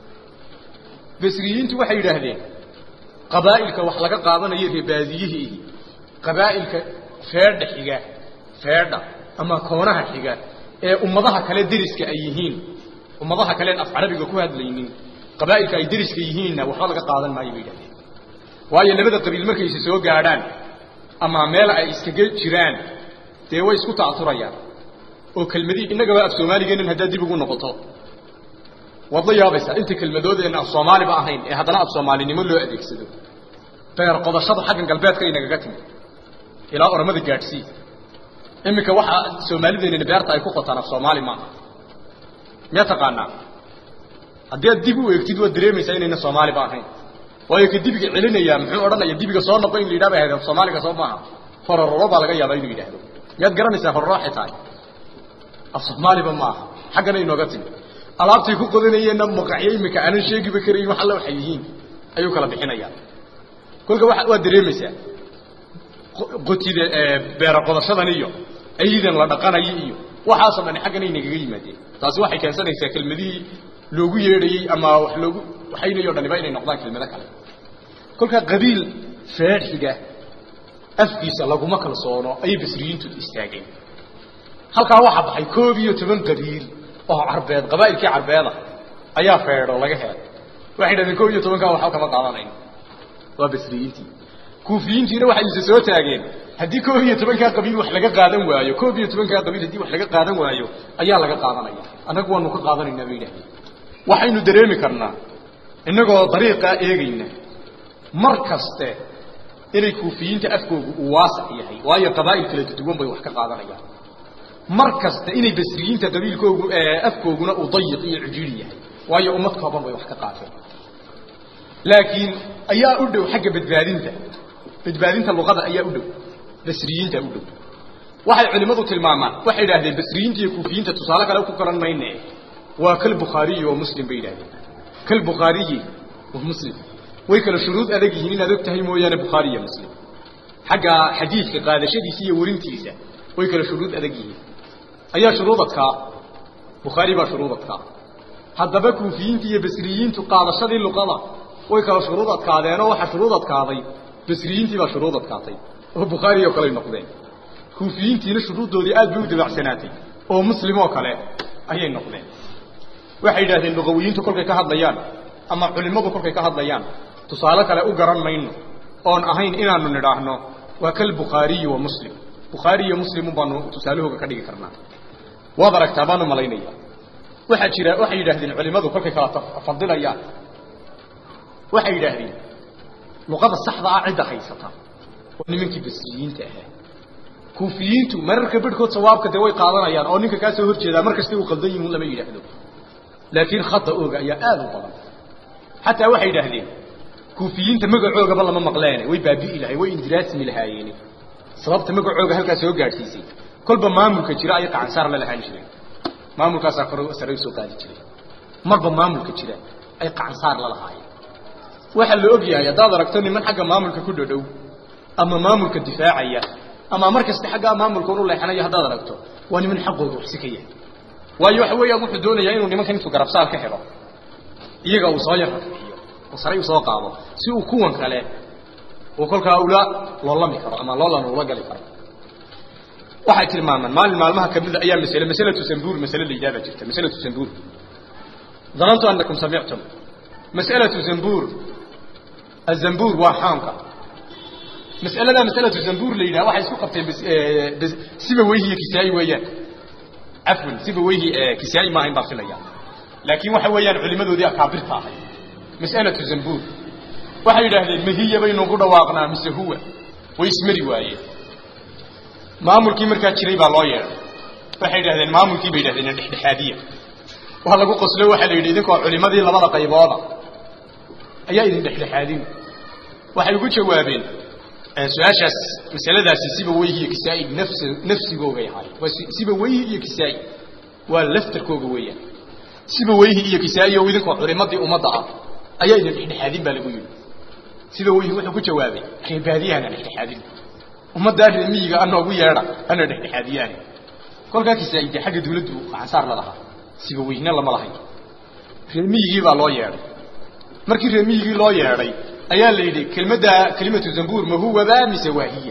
basriyiintu waxay yiraahdeen qabaa'ilka wax laga qaadanayo reebaadiyihii qabaa'ilka feedh xiga feedha ama koonaha xiga ee ummadaha kale diriska ay yihiin ummadaha kale af carabiga ku hadlaynin qabaa'ilka ay diriska yihiinna waxa laga qaadan maayo bay yiraahdeen waayo labada qabiil markay is soo gaadhaan ama meel ay iskaga jiraan ee way isku taaturayaan oo kelmadii inaga af Soomaaligeena hadaa dib ugu noqoto wada yaabaysa inta kelmadoodeena af Soomaali ba ahayn ee hadana af Soomaalinimo loo adeegsado beer qodashada xaggan galbeedka inaga gatin ilaa oramada gaadhsi imika waxa Soomaalideena beerta ay ku qotaan af Soomaali ma ma taqaana hadii dib u eegtid waa dareemaysaa inayna Soomaali ba ahayn waayo ka dibiga celinaya muxuu oranayaa dibiga soo noqo in liidaba heedo Soomaaliga soo maaha fararo baa laga yaabaa inuu yiraahdo yaad garanaysaa fararo xitaa af Soomaali ba maaha xaggan inooga tin alaabtii ku qodanayeen magacyay imika aan sheegi ba karay waxa la waxay yihiin ayuu kala bixinayaan kulka waxa waa dareemaysaa qotida beer qodashadan iyo aydan la dhaqanayo iyo waxa sameeyay xaggan inaga yimaadeen taasi waxay keensanaysaa kelmadii loogu yeedhayay ama wax loogu waxaynayo dhanba inay noqdaan kelmado kale kulka qabiil feedhiga afkiisa lagu ma kala soono ay basriyiintu istaageen halka waxa baxay koob iyo toban qabiil oo carbeed qabaa'ilkii carbeeda ayaa feedho laga helay waxay dhadeen koob iyo toban ka waxa kama qaadanayno waa basriyiintii kuufiyiintiina waxay soo taageen hadii koob iyo toban ka qabiil wax laga qaadan waayo koob iyo toban ka qabiil hadii wax laga qaadan waayo ayaa laga qaadanaya anagu waanu ka qaadanaynaa bay yiraahdeen waxaynu dareemi karnaa inagoo dariiqa eegayna markaste inay kuufiyiinta afkoodu uu waasac yahay waayo qabaa'il kala duwan bay wax ka qaadanayaan markaste inay basriyiinta qabiilkoodu afkooguna uu dayiq iyo cijiri yahay waayo ummad kooban bay wax ka qaateen laakiin ayaa u dhow xagga badbaadinta badbaadinta luqada ayaa u dhow basriyiinta u dhow waxay culimadu tilmaamaan waxay yiraahdeen basriyiinta iyo kuufiyiinta tusaale kale ku qaran maynee waa kal Bukhari iyo Muslim bay yiraahdeen kal Bukhari iyo Muslim way kala shuruud adag yihiin inaad ogtahay mooyane Bukhari iyo Muslim xagga xadiiska qaadashadiisa iyo warintiisa way kala shuruud adag yihiin ayaa shuruudadka Bukhari ba shuruudadka haddaba kuufiyiinta iyo basriyiintu qaadashadii luqada way kala shuruudadkaadeen oo waxa shuruudadkaaday basriyiintii ba shuruudadkaatay oo Bukhari iyo kale noqdeen kuufiyiintiina shuruudoodii aad bay u dabacsanaatay oo Muslim oo kale ayay noqdeen waxay yiraahdeen luqawiyiintu kolkay ka hadlayaan ama culimadu kolkay ka hadlayaan tusaale kale u garan mayno oon ahayn inaanu nidhaahno waa kal Bukhari iyo Muslim Bukhari iyo Muslim baanu tusaalahooga ka dhigi karnaa waa daragtaa baanu malaynaya waxa jira waxay yiraahdeen culimadu kolkay kala fadilayaan waxay yiraahdeen luqada saxda ah cid haysata oo nimankii basriyiinta ah kuufiyiintu mararka bidkood sawaabka day way qaadanayaan oo ninka ka soo horjeeda markasta uu qaldan yihiin lama yiraahdo laakiin khata ooga ayaa aad u badan hatta waxay yiraahdeen kuufiyiinta magacooga ba lama maqleen way baabi ilaahay way indiraasmi lahaayeen sababta magacooga halka soo gaarsiisay kolba maamulka jira ay qaansaar la lahaan jiray maamulkaas afar saray soo qaadi jiray marba maamulka jira ay qaansaar la lahaayeen waxa la ogyahay hadaad aragto niman xagga maamulka ku dhow ama maamulka difaacaya ama markasta xagga maamulka uu leexanayo hadaad aragto waa niman xaqooda wax si ka yahay waayo waxa weeyaan wuxuu doonayaa inuu nimankan intuu garabsaar ka helo iyaga uu soo yarxiyo oo saray soo qaado si uu kuwan kale وكلك هؤلاء والله مكر أما الله لا نوجل كر واحد المعنى ما المعلومة كمل أيام مسألة مسألة سنبور مسألة الإجابة جدا مسألة سنبور ظننت أنكم سمعتم مسألة زنبور الزنبور وحامك مسألة لا مسألة الزنبور ليلة واحد يسوق قبتين بس بس سيبويه كسائي وياه عفوا سيبويه كسائي ما عند داخل يعني لكن واحد وياه علماء ذي أكابر طاحي مسألة الزنبور واحد يقول ما هي بين نقود واقنا مثل هو ويسمري وياه ما ملكي مركز شريبة لوير واحد يقول ما ملكي بيده إن الحادية وهلا جو قصلوا واحد يقول ذيك علماء ذي لبلا قيبانا أيها إذن الحادين واحد يقول جوابين سؤال مسألة ذا سيبويه كسائي نفس نفس جوجي هاي وسيبويه كسائي واللفتر كوجوية سيبويه كسائي ويذكر علماء ذي أمضاء أيها إذن الحادين بالقيل سيبويه واحد يقول جوابين كيف هذه أنا الحادين أمضاء الميجا أنا أقول يا أنا الحاديان كل كذا كسائي دي حاجة دولته عصار لها سيبويه نلا ملاهي الميجي بالله يعني markii reemiyigi loo yeeray ayaa la yiri kelmadda kelimatu zambuur ma huwa ba mise waahiya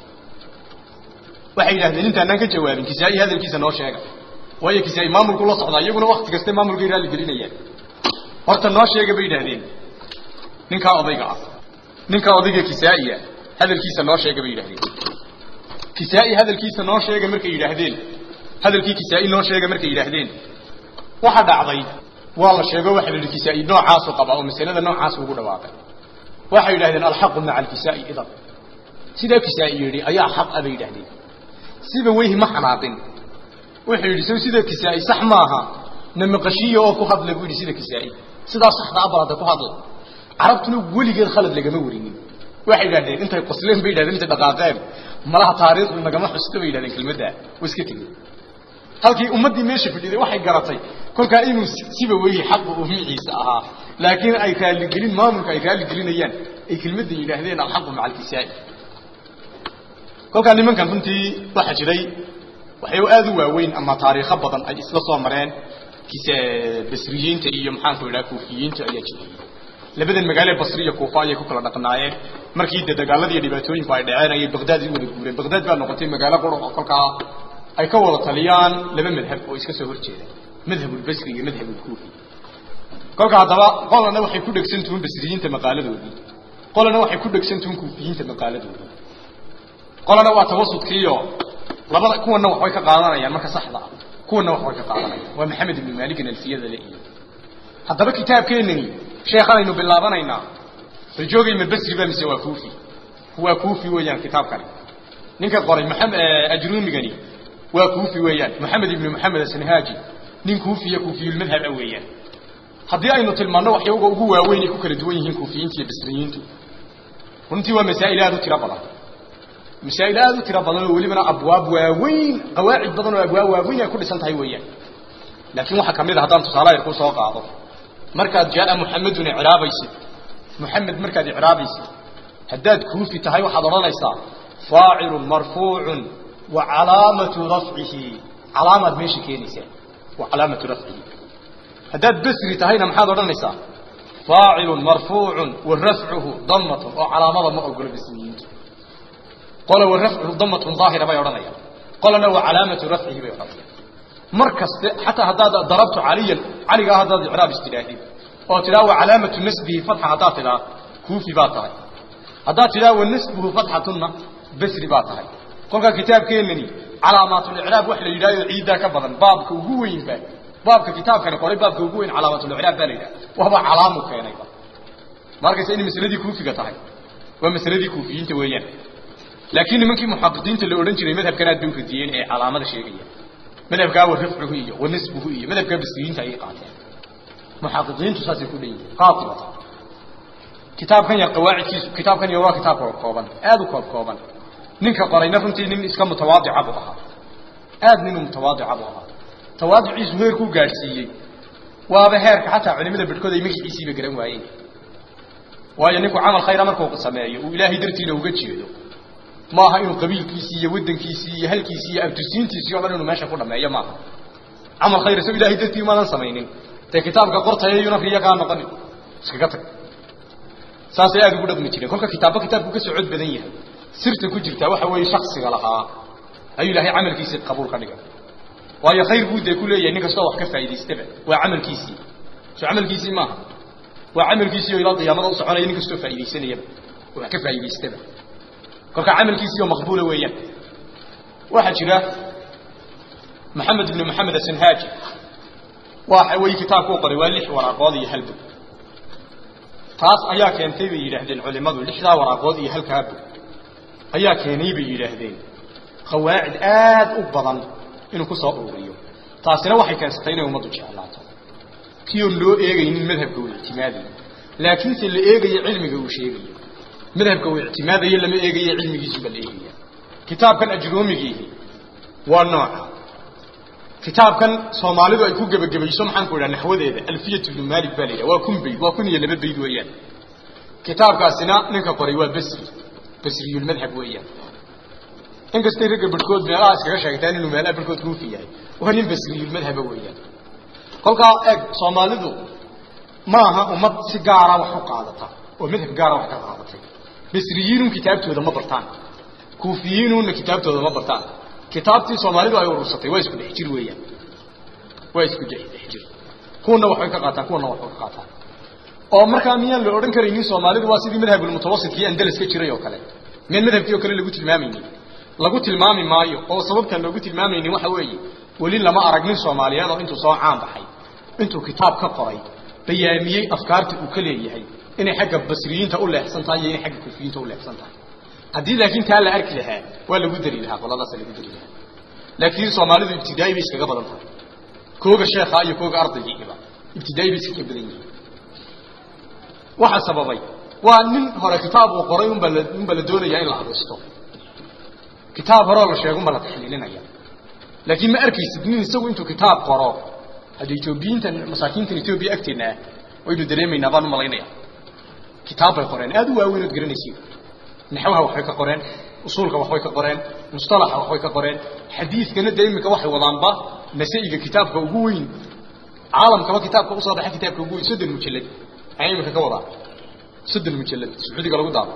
waxay yiraahdeen inta aan ka jawaabin kisaay hadalkiisa noo sheega way kisaay maamulku la socda iyaguna waqti kasta maamulku raali gelinayaan horta noo sheega bay yiraahdeen ninka odayga ah ninka odayga kisaaiya hadalkiisa noo sheega bay yiraahdeen kisaay hadalkiisa noo sheega markay yiraahdeen hadalkii kisaay noo sheega markay yiraahdeen waxa dhacday والله شيء واحد الكسائي نوع عاصو قبعه مثلا نوع عاصو يقول واقع واحد يقول الحق مع الكسائي إذا سيدا كسائي يري أي حق أبي يدهني سيدا ويه محناطين واحد يقول سيدا كسائي صح ماها نمقشية وكو هذا يقول سيدا كسائي سيدا صح عبارة كو هذا عرفت إنه ولي غير خالد لجمهورين واحد يقول أنت يقصلين بيدا أنت دقاقين ما لها تاريخ من جماعة حسيت بيدا ذيك المدة وسكتني halkii ummadii meesha fadhiday waxay garatay kolka inuu sibawii xaq u miiciisa aha laakiin ay kala gelin maamulka ay kala gelinayaan ay kelmadda yiraahdeen al-haq ma'a al-kisaay kolka nimankan runtii waxa jiray waxay aad u waaweyn ama taariikh badan ay isla soo mareen kisaa basriyiinta iyo maxaan ku ilaa kuufiyiinta ayaa jiray labadan magaalo basriya kuufa ay ku kala dhaqnaayeen markii dagaaladii dhibaatooyinka ay dhaceen ay Baghdad u wada guureen Baghdad baa noqotay magaalo qurux kolka ay ka wada taliyaan laba madhab oo iska soo horjeeda madhabul basri iyo madhabul kuufi kolka hadaba qolana waxay ku dhagsantuun basriyiinta maqaaladoodii qolana waxay ku dhagsantuun kuufiyiinta maqaaladoodii qolana waa tawasudkiyo labada kuwana waxay ka qaadanayaan marka saxda ah kuwana waxay ka qaadanayaan waa maxamed ibn malik al-alfiyada leeyahay hadaba kitaabkeenani sheekhanaynu bilaabanayna rajoogi ma basri ba mise waa kuufi huwa kuufi weeyaan kitaabkan ninka qoray maxamed ajruumigani وكوفي ويان محمد ابن محمد السنهاجي نين كوفي كوفي المذهب أويان هذي أي نطل ما نوح يوجا وجوا وين يكون كردوين كوفيين تي بسريين تو ونتي ومسائل هذا ترى بلا مسائل هذا ترى بلا ولي من أبواب وين قواعد بدن وأبواب وين كل سنة هاي ويان لكن واحد كمل هذا تصالح يكون سواق عضو مركز جاء محمد بن عرابيس محمد مركز عرابيس هداد كوفي تهاي وحضرنا يسار فاعل مرفوع وعلامة رفعه علامة ماشي كينيسة وعلامة رفعه هداد بسري تهينا محاضرة النساء فاعل مرفوع والرفعه ضمة وعلامة ضمة أقول بسنين قال والرفعه ضمة ظاهرة بيورانيا قال له وعلامة رفعه بيورانيا مركز حتى هداد ضربت عليا علي هداد إعراب استلاهي وتلاوى علامة نسبه فتحة هداد لا كوفي باتها هداد تلاوى نسبه فتحة بسري باتها قلنا كتاب كينني علامات الإعراب وحنا يلاقي عيدا كبرا بابك وجوين باب بابك كتاب كان قريب بابك وجوين علامات الإعراب باليدا وهو علامة كيني مركز إني مسألة دي كوفي قطعي ومسألة دي كوفي أنت ويان لكن ممكن محققين اللي أورنجري مذهب كانت دون كديين إيه علامات شيئية مذهب كاو رفعه هي ونسبه هي مذهب كاو بسيين تأي قاطع محققين تساسي كلين قاطعة كتاب كان يقواعد كتاب كان يورا كتاب كوبان هذا كوب كوبان ninka qorayna runtii nin iska mutawaadic ah aha aad nin mutawaadic ah aha tawaadicis weer ku gaarsiiyay waaba heerka xataa culimada bidkooda ay magaciisa garan waayeen waayo ninku amal khayr markuu sameeyo uu ilaahay dartiina uga jeedo ma aha inuu qabiilkiisa iyo wadankiisa iyo halkiisa iyo abtirsiintiisa iyo dhan meesha ku dhameeyo ma amal khayr soo ilaahay dartii ma lan sameeynin ta kitaabka qortay ayuna riya ka noqon iskaga tag saasay aad ugu dhaqmi jireen kolka kitaabka kitaabku ka soo cod badan yahay sirta ku jirta waxa weeye shakhsiga lahaa ayuu ilaahay amalkiisa qabuul ka dhigay waayo khayr buu de ku leeyahay ninka soo wax ka faa'iideystaba waa amalkiisi soo amalkiisi ma waa amalkiisi oo ilaa qiyaamada u soconaya ninka soo faa'iideysanaya wax ka faa'iideystaba kolka amalkiisi oo maqbuul weeyaan waxa jira محمد بن محمد السنهاجي واحد وي كتاب كو قري waa lix waraaqood iyo halba taas ayaa keentay bay yiraahdeen culimadu lixda waraaqood iyo halka hab ayaa keenay bay yiraahdeen qawaacid aad u badan inuu ku soo ururiyo taasina waxay keensatay inay ummadu jeclaato kiyo loo eegaynin madhabka uu ictimaadi laakiin si la eegayo cilmiga uu sheegayo madhabka uu ictimaadayo lama eegayo cilmigiisu bal eegayo kitaabkan ajroomigiihi waa nooc kitaabkan Soomaalidu ay ku gabagabayso maxaan ku yiraahdaa naxwadeeda alfiyat ibn malik baliya waa kun bay waa kun iyo laba bayd weeyaan kitaabkaasina ninka qoray waa basri basriyul madhab weeyaan in kastay raga barkood meelaha iskaga sheegtaan inuu meelaha barkood ku fiyahay waa nin basriyul madhab weeyaan kolka eeg Soomaalidu ma aha ummad si gaar ah wax u qaadata oo madhab gaar ah wax ka qaadatay basriyiinu kitaabtooda ma bartaan kuufiyiinu kitaabtooda ma bartaan kitaabtii Soomaalidu ay urursatay way isku dhixjir weeyaan way isku dhixjir kuuna waxay ka qaataan kuuna waxay ka qaataan oo marka miyaan la oran karaynin Soomaalidu waa sidii madhabul mutawassit ee Andalus ka jiray oo kale meel madhabkii oo kale lagu tilmaamaynin lagu tilmaami maayo oo sababta lagu tilmaamaynin waxa weeye wali lama aragnin Soomaaliyeed oo intuu soo caan baxay intuu kitaab ka qoray bayaamiyay afkaarta uu ka leeyahay inay xagga basriyiinta u leexsan tahay iyo inay xagga kufiyiinta u leexsan tahay haddii laakiin taa la arki lahaa waa lagu dari lahaa qoladaas lagu dari lahaa laakiin Soomaalidu ibtidaai bay iskaga badan tahay kooga sheekha iyo kooga ardaygiiba ibtidaai bay iskaga badan yihiin waxa sababay waa nin hore kitaab uu qoray un bal un bal doonaya in la akhristo kitaab hore la sheego ma la taxliilinaya laakiin ma arkaysid nin isagu intuu kitaab qoro hadii Ethiopiyinta masaakiinta Ethiopia agteena waynu dareemayna baan u malaynaya kitaab ay qoreen aad u waaweyn oo garanaysiin نحوها وحوي كقرآن أصولك وحوي كقرآن مصطلح وحوي كقرآن حديث كنا دائما كوحي وضعن با نسيج كتاب كوجوين عالم كما كتاب كوصل حكي كتاب كوجوين سد المجلد عينك كوضع سد المجلد سعودي قالوا ضار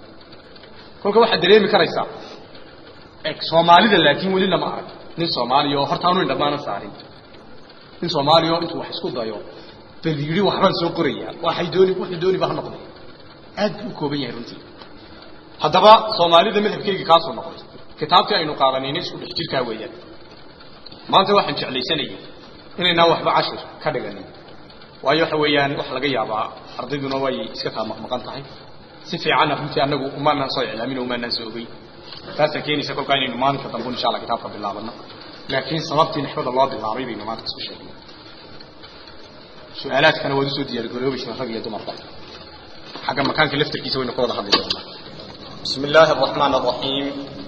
كل واحد دائما كريسا إك صومالي ده لكن ولينا ما أعرف نين صومالي أو هرتانو إن دبنا سارين نين صومالي أو أنتوا وحسكوا ضياء تديري وحران سوقرية واحد دوني واحد دوني بحنا قضي أد كوبية رنتي haddaba Soomaalida midabkeyga ka soo noqday kitaabka aynu qaadanayna isku dhixjirka weeyaan maanta waxaan jeclaysanayay inayna waxba cashir ka dhiganin waayo waxa weeyaan wax laga yaabaa ardayduna way iska taamaqmaqan tahay si fiican runtii anagu umaanaan soo ilaamin umaanaan soo ogay taas keenaysa kolka inaynu maalinta dambe insha Allah kitaabka bilaabano laakiin sababtii naxwada loo bilaabay baynu maanta isku sheegnay su'aalaadkana waa soo diyaar garoobay rag iyo dumarba xagga makaanka laftirkiisa waynu ka wada hadli doonaa بسم الله الرحمن الرحيم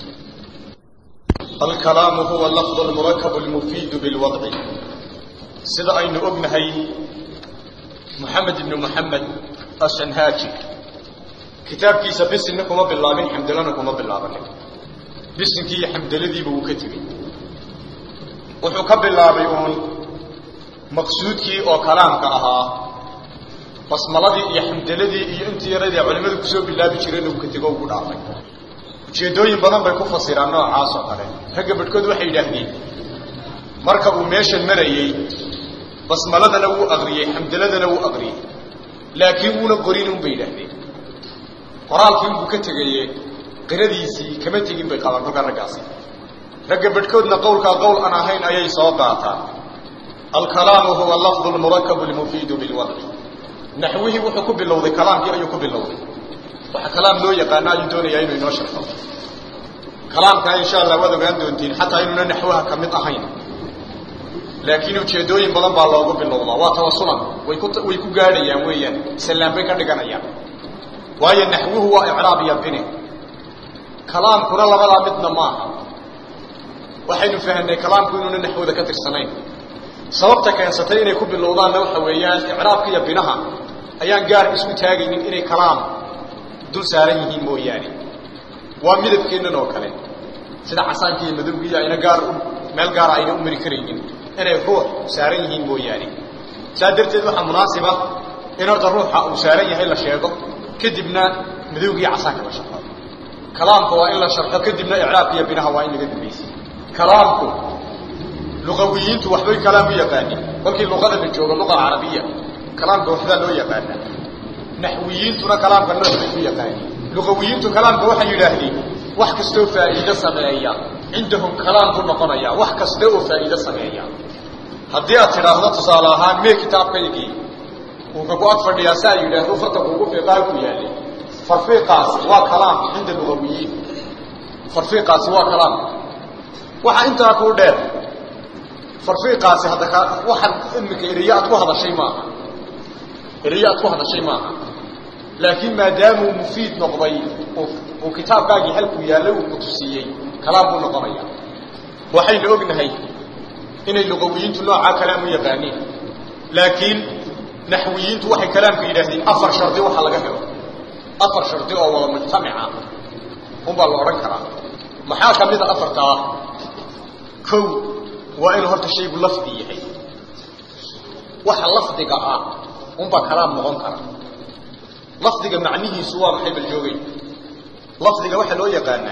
الكلام هو اللفظ المركب المفيد بالوضع سيدا أين أبنهي محمد بن محمد السنهاجي كتاب كيسا بس إنكم بالله حمد لنكم بالله بس إنكي حمد الذي بوكتبي وحكب الله بيقول مقصود كي أو كلام كأها basmaladii iyo xamdaladii iyo intii yaradii culimadu ku soo bilaabi jireen uu ka tago ugu dhaafay jeedooyin badan bay ku fasiraan noocaas oo kale ragga badkood waxay yiraahdeen marka uu meeshan marayay basmaladana uu aqriyay xamdaladana uu aqriyay laakiin uu qorin uu beeyay qoraalkii uu ka tagay qiradiisii kama tagin bay qaban ka ragaasi ragga badkoodna qowlka qowl aan ahayn ayay soo qaataan al-kalaamu huwa al-lafdh al-murakkab al-mufid bil-wad'i نحوه وحكو باللوضي كلامك أيكو باللوضي وحكلام لو يقانا يدوني يأينو ينوشر كلامك إن شاء الله وذو قاندو انتين حتى إننا نحوها كمت أحين لكنو تشيدوين بلان باللوغو باللوضا واتوصلا ويكو قاري يامويا سلام بيكا دقانا يام وهي نحوه وإعرابي يبيني كلام كنا لبدا مدنا معها وحين فهمنا كلامك إننا نحوه ذا كتر سنين sababta keensatay inay ku bilowdaan waxa weeyaan i'raabka iyo binaha ayaan gaar isku taagaynin inay kalaam dul saaran yihiin mooyaane waa midabkeena oo kale sida casaanka madowgiya ina gaar meel gaar ah ay u mari karayeen inay ruux saaran yihiin mooyaane saadarteed waxa munaasaba in orda ruuxa uu saaran yahay la sheego kadibna madowgii casaanka la sharxo kalaamka waa in la sharxo kadibna i'raabkiya binaha waa in laga dambeeyay kalaamku luqawiyiintu waxbay kalaam u yaqaaniin markii luqada la joogo luqada carabiya kalaamka waxda loo yaqaan naxwiyiintuna kalaamka nooc u yaqaaniin luqawiyiintu kalaamka waxa yiraahdeen wax kasto faa'iido sameeya عندهم كلام كنا قنايا وحكس له فائدة سمعية هدي أتراهنا تصالحان مي كتاب كيجي وكبوات فردياسا يله فتقوه في قلبه يعني فرفيقة سوا كلام عند اللغويين فرفيقة سوا كلام وح أنت أقول ده فرفيقة هذا واحد إنك رياض وهذا شيء ما رياض وهذا شيء ما لكن ما دامه مفيد نقضي وكتاب باقي حلقه يالو وتسيي كلام نقضي وحين أقنهي إن اللغويين تنوع كلام يقاني لكن نحويين توحي كلام في إلهي أفر شرطي وحلقه أفر شرطي أو مجتمعة هم بالله كلام محاكم إذا أفرتها كو وإن هرت الشيء اللفظي وحا لفظي قاء هم بالكلام مغنكر لفظي معنيه سواء محيب الجوغي لفظي وحا لو يقانا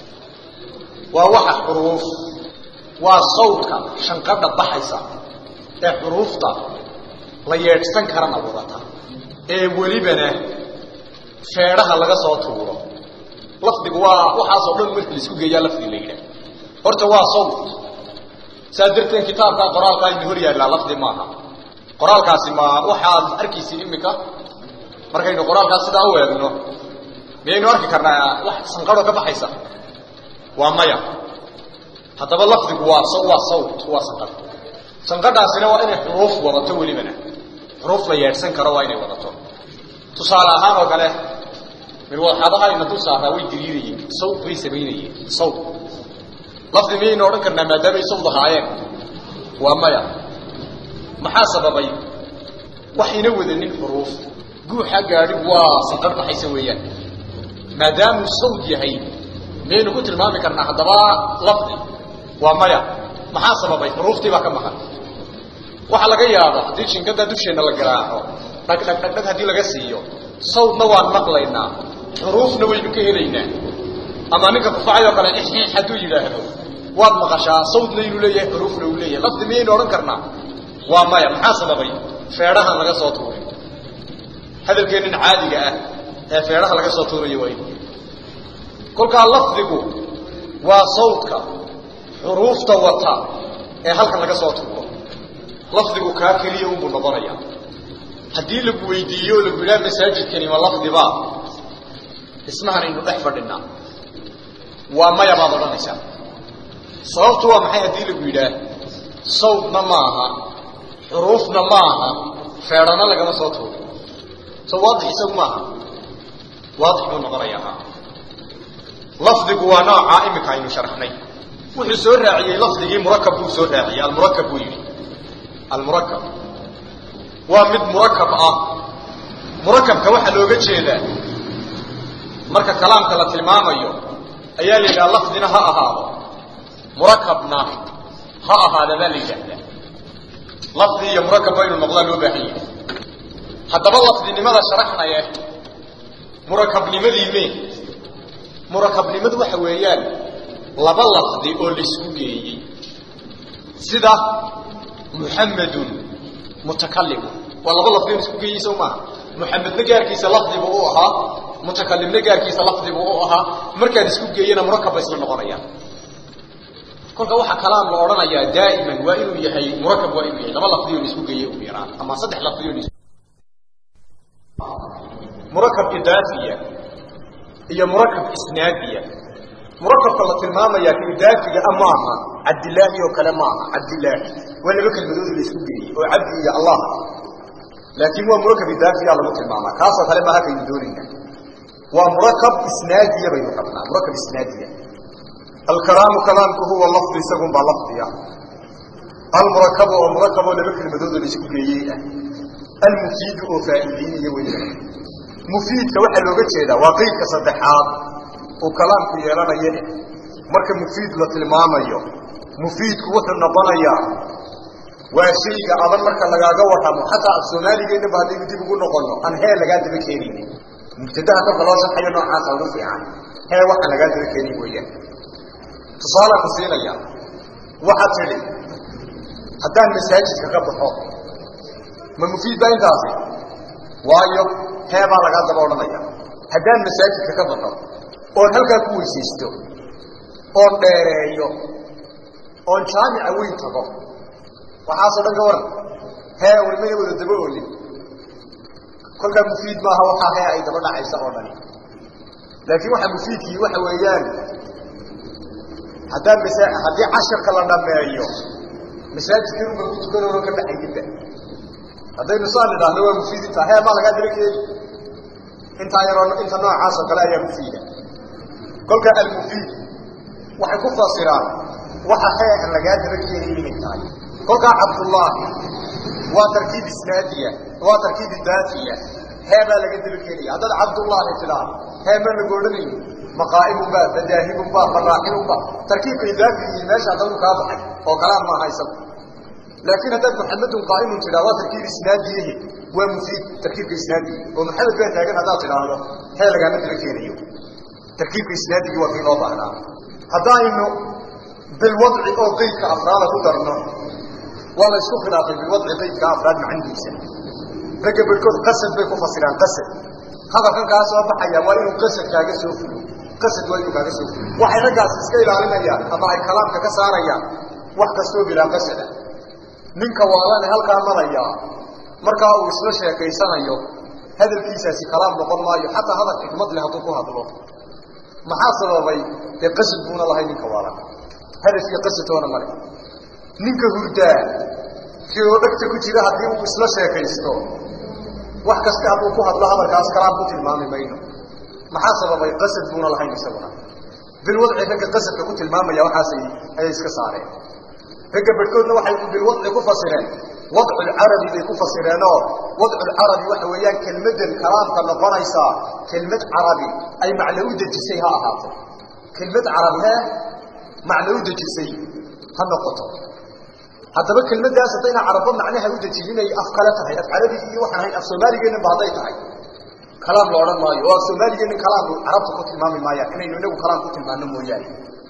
ووحا حروف وصوتك شنقرد بحيسا ee xuruufta la yeedhsan karana wadata ee walibana feeraha laga soo tuuro lafdigu waa waxa soo dhan markii isku geeyaa lafdi leeyahay horta waa sawt saadirteen kitaabka qoraalka ay hor yaala lafdi maaha qoraalkaasi ma waxa arkiisi imika markaynu qoraalkaas sida u eegno meeynu arki karnaa wax sanqaro ka baxaysa waa maya hadaba lafdigu waa sawt waa sawt waa sanqaro sanqadaasina waa inay xuruuf wadato walibana xuruuf la yeedhsan karo waa inay wadato tusaale ahaan oo kale mid waxaadaha inta tu saaraa way diriirayeen sawt way sameeyeen sawt lafdi meeyna oran karnaa maadaama ay sawt ahaayeen waa maya maxaa sababay waxayna wadanin xuruuf guuxa gaari waa sanqad baxaysa weeyaan maadaama sawt yahay meeyna ku tilmaami karnaa hadaba lafdi waa maya maxaa sababay xuruuftii baa ka maqan waxa laga yaabaa hadii jinkada dusheena la garaaco dhag dhag dhag hadii laga siiyo sawdna waan maqlaynaa xuruufna waynu ka helaynaa ama ninka kufacayo kale ixii haduu yiraahdo waad maqashaa sawdna inuu leeyahay xuruufna uu leeyahay lafdi miyaynu oran karnaa waa maya maxaa sababay feeraha laga soo tuuray hadalkeenin caadiga ah ee feeraha laga soo tuuray way kolka lafdigu waa sawdka xuruufta wata ee halkan laga soo tuuro lafdigu ka kaliya uu noqonaya hadii lagu weydiiyo lagu yiraahdo masaajidkani waa lafdi ba ismahan inuu dhex fadhina waa maya baad oranaysaa sababtu waa maxay hadii lagu yiraahdo sawdna maaha xuruufna maaha feerana laga soo tuuro soo waadix isagu maaha waadix uu noqonaya lafdigu waa nooca imika aynu sharaxnay wuxuu soo raaciyay lafdigii murakkab uu soo raaciyay al-murakkab uu yiri al-murakkab waa mid murakkab ah murakkabka waxa looga jeedaa marka kalaamka la tilmaamayo ayaa la yiraahdaa lafdina ha ahaado murakkabna ha ahaado baa la yiraahdaa lafdi iyo murakkab aynu noqdaan loo baahan yahay hadaba lafdinimada sharaxnaya murakkabnimadii mee murakkabnimadu waxa weeyaan laba lafdi oo la isku geeyay sida muhammadun mutakallim wala laba lafdi isku geeyay soo muhammad gaarkiisa lafdi buu ahaa mutakallim gaarkiisa lafdi buu ahaa marka isku geeyana murakkab isla noqonaya kolka waxa kalaam la oranayaa daa'iman waa inuu yahay murakkab waa inuu yahay laba lafdi oo isku geeyay u yaraan ama saddex lafdi oo murakkab idaafiya iyo murakkab isnaadiya مركب الله تلمامه يا كيدافي امامه عبد الله وكلامه عبد الله ولا بكل بدون اللي يسوي او عبد يا الله لكن هو مركب يدافي على تلمامه خاصه لما هكا يدورنا ومركب اسنادي بين قبنا مركب اسنادي الكلام كلامك هو اللفظ يسقون باللفظ يا المركب ومركب ولا بكل بدون اللي يسوي المفيد وفائدين يوين مفيد كوحه لوغه جيدا واقيل كصدحات وكلام في يرانا يدي مركب مفيد لتلماميو مفيد كوحو نبانيا وشيء أظن مركب لغاقا وطامو حتى السومالي جيدا بهدي بدي بقول نقولنا أن هي لغا دبكيريني mubtadaha ka loo shaqeeyo noocaas ugu fiican hee waxa laga dirkeeni weeyaan tusaale ku siinaya waxa tiri haddaan masaajidka ka baxo ma mufiid baa intaasi waayo hee baa laga daba odhanaya haddaan masaajidka ka baxo oo halkaa ku weysaysto oo dheereeyo oo jaamica weyn tago waxaasoo dhan ka waran hee walmaya wada daba oolin kolkaa mufiid maaha waxaa hee ay daba dhacaysa oo dhani laakiin waxa mufiidkii waxa weeyaan haddaan masa haddii casharka la dhameeyo masaajidkii uga ku tukanoono ka baxayinba haddaynu saan idhaahno waa mufiid intaa hee maa lagaa dira keeni intaa yaroo inta noocaasoo kale ayaa mufiida kolkaa almufiid waxay ku fasiraan waxa hee aan lagaa dira keeni inay tahay kolkaa cabdullaahi waa tarkiib isnaadiya waa tarkiib daatiya hee baa laga dira keenaya haddaad cabdullaahi tidhaa hee ma lagu odhanayo maqaa'imun baa madaahibun baa maraaxilun baa tarkiibka idaafigii meesha haddanu kaa baxay oo kalaam maaha isagu laakiin haddaad maxamedun qaa'imun tidhaa waa tarkiib isnaadiyahi waa mufiid tarkiibka isnaadiyi oo maxamed baa taagan haddaad tidhaahdo hee lagaama dira keenayo tarkiibka isnaadigii waa kii loo baahnaa haddaynu bilwadci oo qeydka afraada ku darno waa la isku khilaafay bilwadci qeydka afraad macnihiisa ragga barkood qasad bay ku fasiraan qasad hadalkan kaa soo baxaya waa inuu qasad kaaga soo fulo qasad waa inuu kaaga soo fulo waxay raggaas iska ilaalinayaan ama ay kalaamka ka saarayaan wax kastoo bilaa qasada ninka waalane halkaa maraya markaa uu isla sheekaysanayo hadalkiisaasi kalaam noqon maayo xataa hadal xikmad leh hadduu ku hadlo maxaa sababay dee qasad buuna lahay ninka waalan hadaf iyo qasadtoona male ninka hurdaa kii oo dhegta ku jira haddii uu isla sheekaysto wax kasta hadduu ku hadlo hadalkaas kalaam ku tilmaami mayno maxaa sababay qasad buuna lahayn isaguna bilwadci ragga qasadka ku tilmaamaya waxaasay ayay iska saareen ragga barhkoodna waxay bilwadci ku fasireen wadcu lcarabi bay ku fasireenoo wadcu lcarabi waxa weeyaan kelmadan kalaamka noqonaysaa kelmad carabi ay macno u dejisay ha ahaato kelmad carabi hee macno u dejisay ha noqoto haddaba kelmadaas haddayna carabo macnaha u dejin inay af kale tahay af carabi iyo waxaan ahayn af soomaaligeennan ba hadday tahay kalaam la odhan maayo oo af soomaaligeennan kalaam carabta ku tilmaami maayaan inaynu inagu kalaam ku tilmaano mooyaane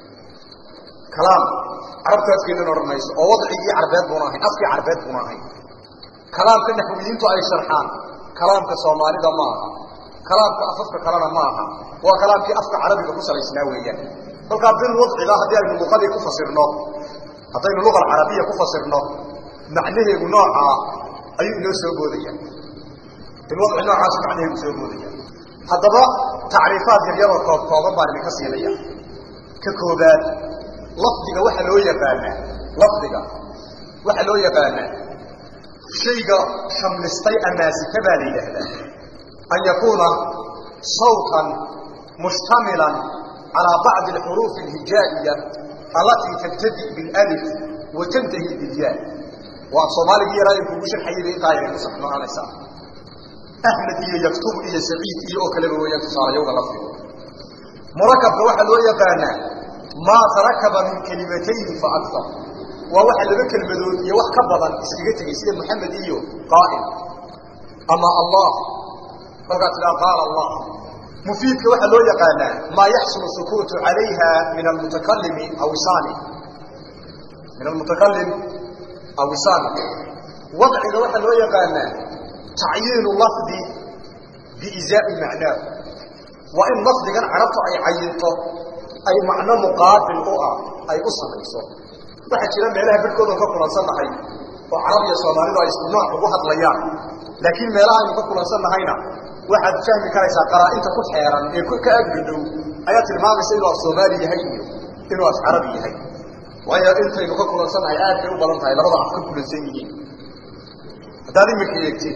kalaam carabta afkeennan odhan mayso oo wadcigii carbeed buuna ahayn afkii carbeed buuna ahayn kalaamka naxwiyiintu ay sharxaan kalaamka soomaalida ma aha kalaamka afafka kalena ma aha waa kalaamkii afka carabiga ku salaysnaa weeyaan kolkaa bil wadciga haddii aynu luqadii ku fasirno haddaynu luqa alcarabiya ku fasirno macnaheegu noocaa ayuu inoo soo boodaya bilwadci noocaasu macnaheegu soo boodaya haddaba tacriifaad yaryaroo koob kooban baan idinka siinaya ka koobaad lafdiga waxa loo yaqaanaa lafdiga waxa loo yaqaanaa shayga shamlistay amaasika baa la yidhaahdaa an yakuuna sawtan mushtamilan calaa bacdi alxuruufi alhijaa'iya alatii tabtadi bilالف watantahi bilyaa waa soomaaligii yaraa in kugu sharxayay bay intaa yar ku saxnoonaysaa ahmed iyo yaktub iyo saciid iyo oo kaleba weeyaan tusaalayowga lafdiga murakabka waxaa loo yaqaanaa maa tarakaba min kelimatayni fa akar waa waxa laba kelmadood iyo wax ka badan iskaga tegay sida maxamed iyo qaa'im ama allah markaa tidaa qaala allah mufiidka waxaa loo yaqaanaa maa yaxsulu sukuutu calayha min almutakalimi aw isaani min almutakalim aw isaani wadciga waxaa loo yaqaanaa tacyiinu lafdi biizaa'i macnaahu waa in lafdigan carabtu ay cayinto ay macno muqaabil u ah ay u samayso waxaa jira meelaha birhkoodan ka kulansannahay oo carab iyo soomaalidu ay isku nooc ugu hadlayaan laakiin meelaha aynu ka kulansannahayna waxaad fahmi karaysaa qaraa-inta ku xeeran ee ka agdhow ayaa tilmaamaysa inuu af soomaali yahay iyo inuu af carabi yahay waayo intaynu ka kulansannahay aad bay u badan tahay labada af ka kulansan yihiin haddaad iminka eegtid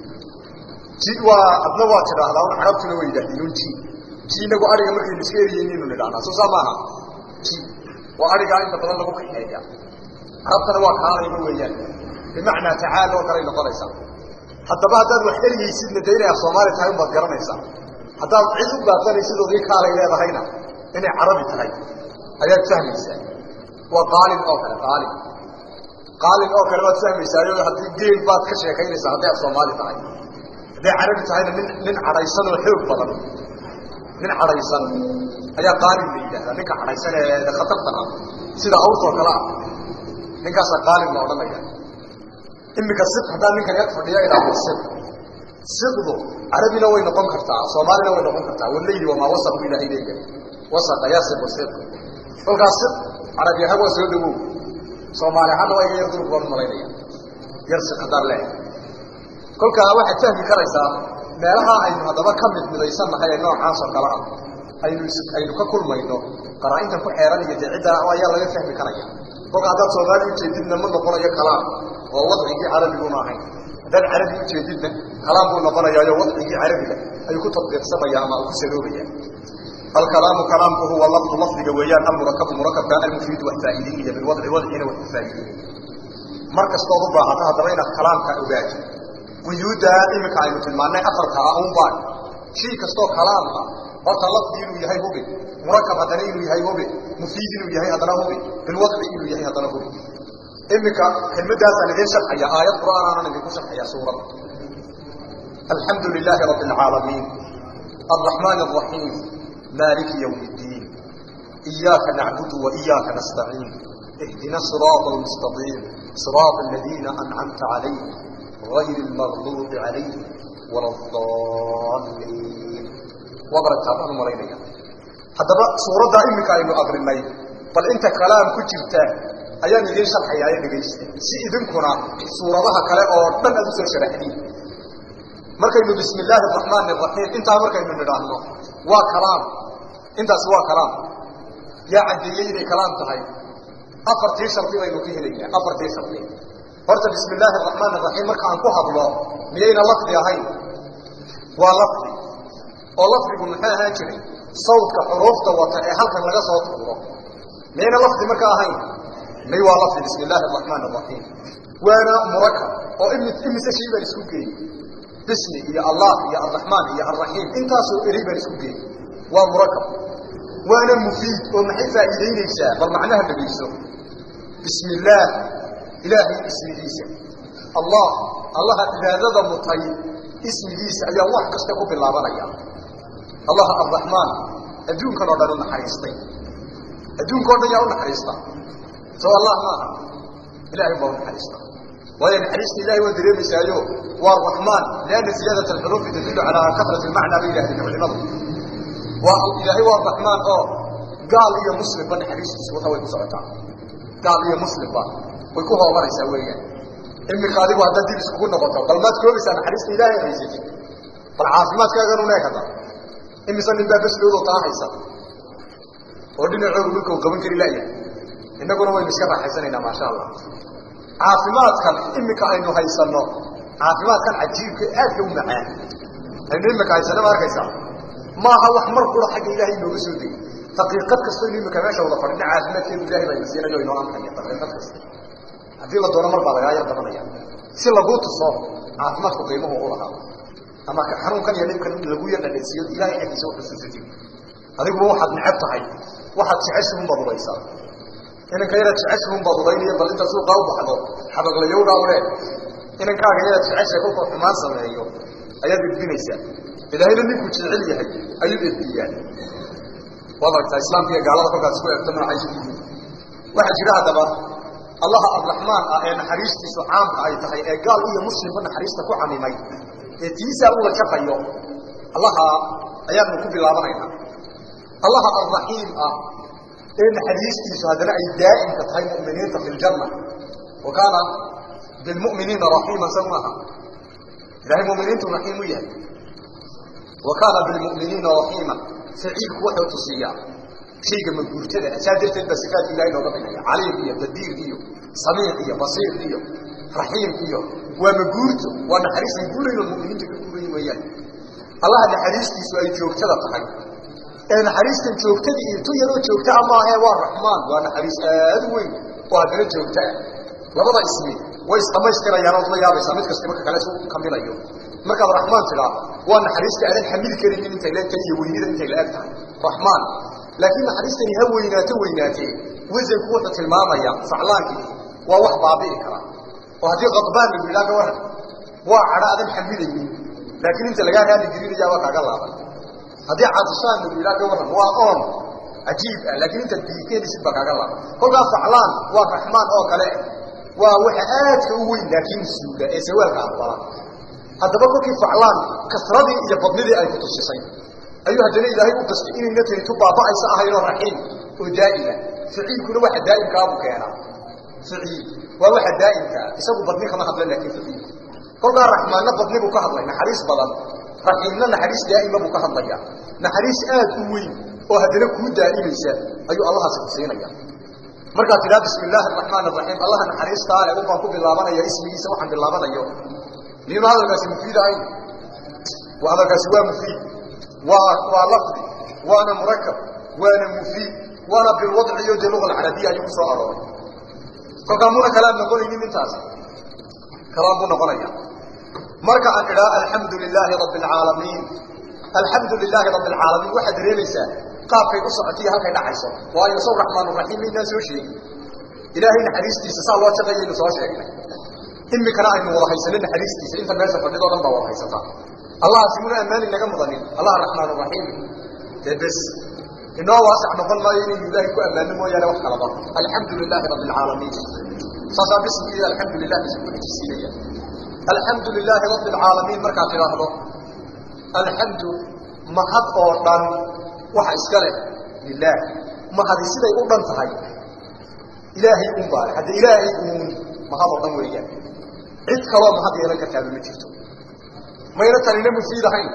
ji waa adna waa tidhaahdaa un carabtuna way yidhahdeen ji ji inagu ariga markaynu iska eriyeyniinu nidhahnaa soo saa maaha ji waa arigaa inta badan lagu kaxeeya carabtana waa kaalayba weeyaan bimacnaa tacaal oo kaley noqonaysaa haddaba haddaad wax eriyeysidna de inay af soomaali tahay unbaad garanaysaa haddaad cid u baatanaysidoodii kaalay leedahayna inay carabi tahay ayaad fahmaysaa waa qaalin oo kale qaalin qaalin oo kale waad fahmaysaayo haddii geel baad ka sheekaynaysaa hadday af soomaali tahay ذا عربي تعالى من من عريسان وحب بدن من عريسان أيا قارن ليه هذا نك عريسان هذا خطر طبعا سيدا أوصل كلام نك أصقارن ما أقول لك إنك الصدق هذا نك يكفر ليه إلى الصدق صدقه عربي لو ينقم كرتا صومالي لو ينقم كرتا والليل وما وصل إلى إليه وصل ياسب الصدق والقصد عربي هو سيدمو صومالي هذا هو يضرب قرن ملايين يرسل قدر له كل كا واحد فهم كريسا meelaha aynu hadaba ka mid midaysan nahay noocaas oo kala ah aynu aynu ka kulmayno qaraa'inta ku xeeran iyo jicida ayaa laga fahmi karaya boga dad Soomaali u jeedidna ma noqonayo kalaam oo wadcigii carabigu ma ahayn dad carabi u jeedidna kalaam buu noqonayo wadcigii carabiga ay ku tadbiiqsanaya ama ku sadoobaya الكلام كلامه هو لفظ لفظ ويان المركب مركب المفيد والفائدية بالوضع وضعنا والفائدية مركز توضبها هذا درينا كلام كأوباك ويودا إمك عينو تلماني أفركها أمبان شيء كستو كلامها برطا لفظ إنو يهي هو بي مركب هذا إنو يهي هو بي مفيد إنو يهي هذا هو بي بالوضع إنو يهي هذا هو بي إمك كلمة داسة نغير شرحية آيات قرآن نغير شرحية سورة الحمد لله رب العالمين الرحمن الرحيم مالك يوم الدين إياك نعبد وإياك نستعين اهدنا الصراط المستقيم صراط الذين أنعمت عليهم غير المغضوب عليهم ولا الضالين وبرك هذا مرينا هذا بقى صورة دائمة كأنه أقر الميت بل أنت كلام كجرتا أيام يجيش الحياة أيام يجيش سيدن كنا صورة لها كلام أو من أدوس شرحني مركب بسم الله الرحمن الرحيم أنت مركب من الرحمن وكلام انت سوا كلام يا عديين كلام تهي افر تي شرطي وينو كهليا افر تي شرطي فرت بسم الله الرحمن الرحيم مركا ان كو حدلو ميينا لفظ ياهي وا لفظ او لفظ من خاها جري صوت حروفته وتا اي halkan laga soo tuuro ميينا لفظ مركا هاي مي وا لفظ بسم الله الرحمن الرحيم وانا مركب او ان امس شيء بسكو كي بسم يا الله يا الرحمن يا الرحيم انت سو قريب بسكو كي ومركب وانا مفيد ومحي فائدين إيسا فالمعناها بليسو بسم الله إلهي اسم إيسا الله الله إذا ذا مطيب اسم إيسا أي الله كستكو بالله بريا الله الرحمن أدون كانوا دارون حريستين أدون كانوا دارون حريستين سوى الله ماها إلهي بارون حريستين وهي حريست إلهي ودريم إيسايو والرحمن لأن زيادة الحروف تدل على كثرة المعنى بإلهي كمعنى وإلهي والرحمن أو قال لي مسلم بني حديث سوى ويكو سعطان قال لي مسلم بني ويكو هو مرة يسويا إمي قال لي وعدد دي بسكون نبطا بل ما تكون بسان حديث إلهي ريسيكي فالعاصمات كأغنوا ناكذا إمي صلي باب بس لوضو طاحيسا ودينا عوض منكم قبل كري لايا إنكو نوي مسكرة حسنين ما شاء الله عاصمات كان إمي كأنه هيسانو عاصمات كان عجيب كأهل معاه إن إمي كأيسانا ما ركيسا ما هو أحمر كل حاجة إلهي إنه بسودي تقيقات كستويني مكماشة ولا فرنا عادنا كيف إلهي بأي مسينا جو إنه أمكانية تقيقات كستويني هذه الله دونا مربع لغاية ربنا سي لغوت الصوم عاطمات قيمه وقولها أما كحرم كان يليم كان لغوية للسيد إلهي حكي سوء السلسلتين هذه هو واحد نعبت حي واحد تعشهم بضريسا إن كيرا تعشهم بضريني بل إنت سوء قوض حضر حضر ليونا أولاد إن كان كيرا تعشهم كفر حماسا لأيو أياد الدنيسة إلهي لم يكن تشعلي هاي أيضا الديان وضعت الإسلام فيها قال الله فقط سوء اعتمر عيش فيه واحد جراء دبا الله الرحمن أين حريستي سعام أي تخي قال إيه مسلم من حريستك وعني مي تيسا أولا شفايو الله أيام نكوب الله بنينا الله الرحيم إن حريستي سهدنا أي دائم كتخي مؤمنين في الجنة وكان بالمؤمنين رحيما سماها إلهي مؤمنين رحيمية وكان بالمؤمنين رحيما فعيل كوحة وتصيّع شيء من قرتنا أسادرت البسكات إلهي نوضبنا عليم إيه بدير إيه سميع إيه بصير إيه رحيم إيه ومقورته وأنا حريص يقول إلى المؤمنين تقولين وياه الله أنا حريصتي سؤال جوكتنا طحي أنا حريصتي جوكتني إنتو يرو جوكتا الله هو الرحمن وأنا حريص أدوين وهذا جوكتا لبضا اسمي ويستمشتنا يا رب الله يا بيسا متك استمك على سوء كمبيلا يوم مركب الرحمن تلا وأنا حريصتي على الحميد كريم من انت لا تلي وينير انت لا أبتع رحمن لكن حريصتني هويناتي ويناتي وزن قوة الماما يا فعلانكي ووحبا بإكرا وهذه غضبان من بلاد واحد وعلى هذا الحميد مني لكن انت لقاها هذه الجريرة جاوك أقلها هذه عطشان إلى جورهم وأون عجيب لكن انت تبيكين يسبك أقلها هو قال فعلان والرحمن أو كلاه ووحآت كوين لكن سودة سوال كعبارة هذا بقول كيف فعلان كثرة إذا بدني أي كتوسيسين أيها الجنة إلهي وبسكين النتي تبع بعض ساهل الرحيم ودائما فعيل كل واحد دائم كابو كينا فعيل وواحد دائم كاب يسبب بدني كما قبل لكن فعيل قال الرحمن بدني بكهض لنا حريص بدن رحيمنا نحريص دائما بكهض لنا نحريص آت كوين وهذا كل دائم يسال أيها الله سبحانه وتعالى مرقى تلا بسم الله الرحمن الرحيم الله نحريص تعالى وما كوب الله بنا يا اسمي سوى عند الله بنا يوم لأن هذا القاسم مفيد عين وهذا القاسم مفيد ولفظي وأنا مركب وأنا مفيد وأنا بالوضع يوجد اللغة العربية يوصى أروي فقامونا كلام نقول إني من تاسع كلامنا قرية مرقى أن إله الحمد لله رب العالمين الحمد لله رب العالمين واحد ريليسا قاب كي أصعتي هكذا نحيصا وأن يصور الرحمن الرحيم من الناس وشيء إلهي نحريستي سسال الله تغيي لسوا شيئا إمي كان أنه والله يسلم نحريستي سإنت الناس فردد ورنبا والله يسلم الله سيمونا أمان إنك مضانين الله الرحمن الرحيم بس إنه واسع نظن ما يلي إلهي كو أمان نمو يانا وحكا لضا الحمد لله رب العالمين صاصا بسم الله الحمد لله بسم الله جسينيا الحمد لله رب العالمين مركا في راهضه الحمد محط أوردان waxa iska leh ilaahi ma hadii siday u dhan tahay ilaahi u baar hada ilaahi uu ma hada dhan weeyaan cid kale ma hada yeelan kartaa ma jirto mayna tanina mufiid ahayn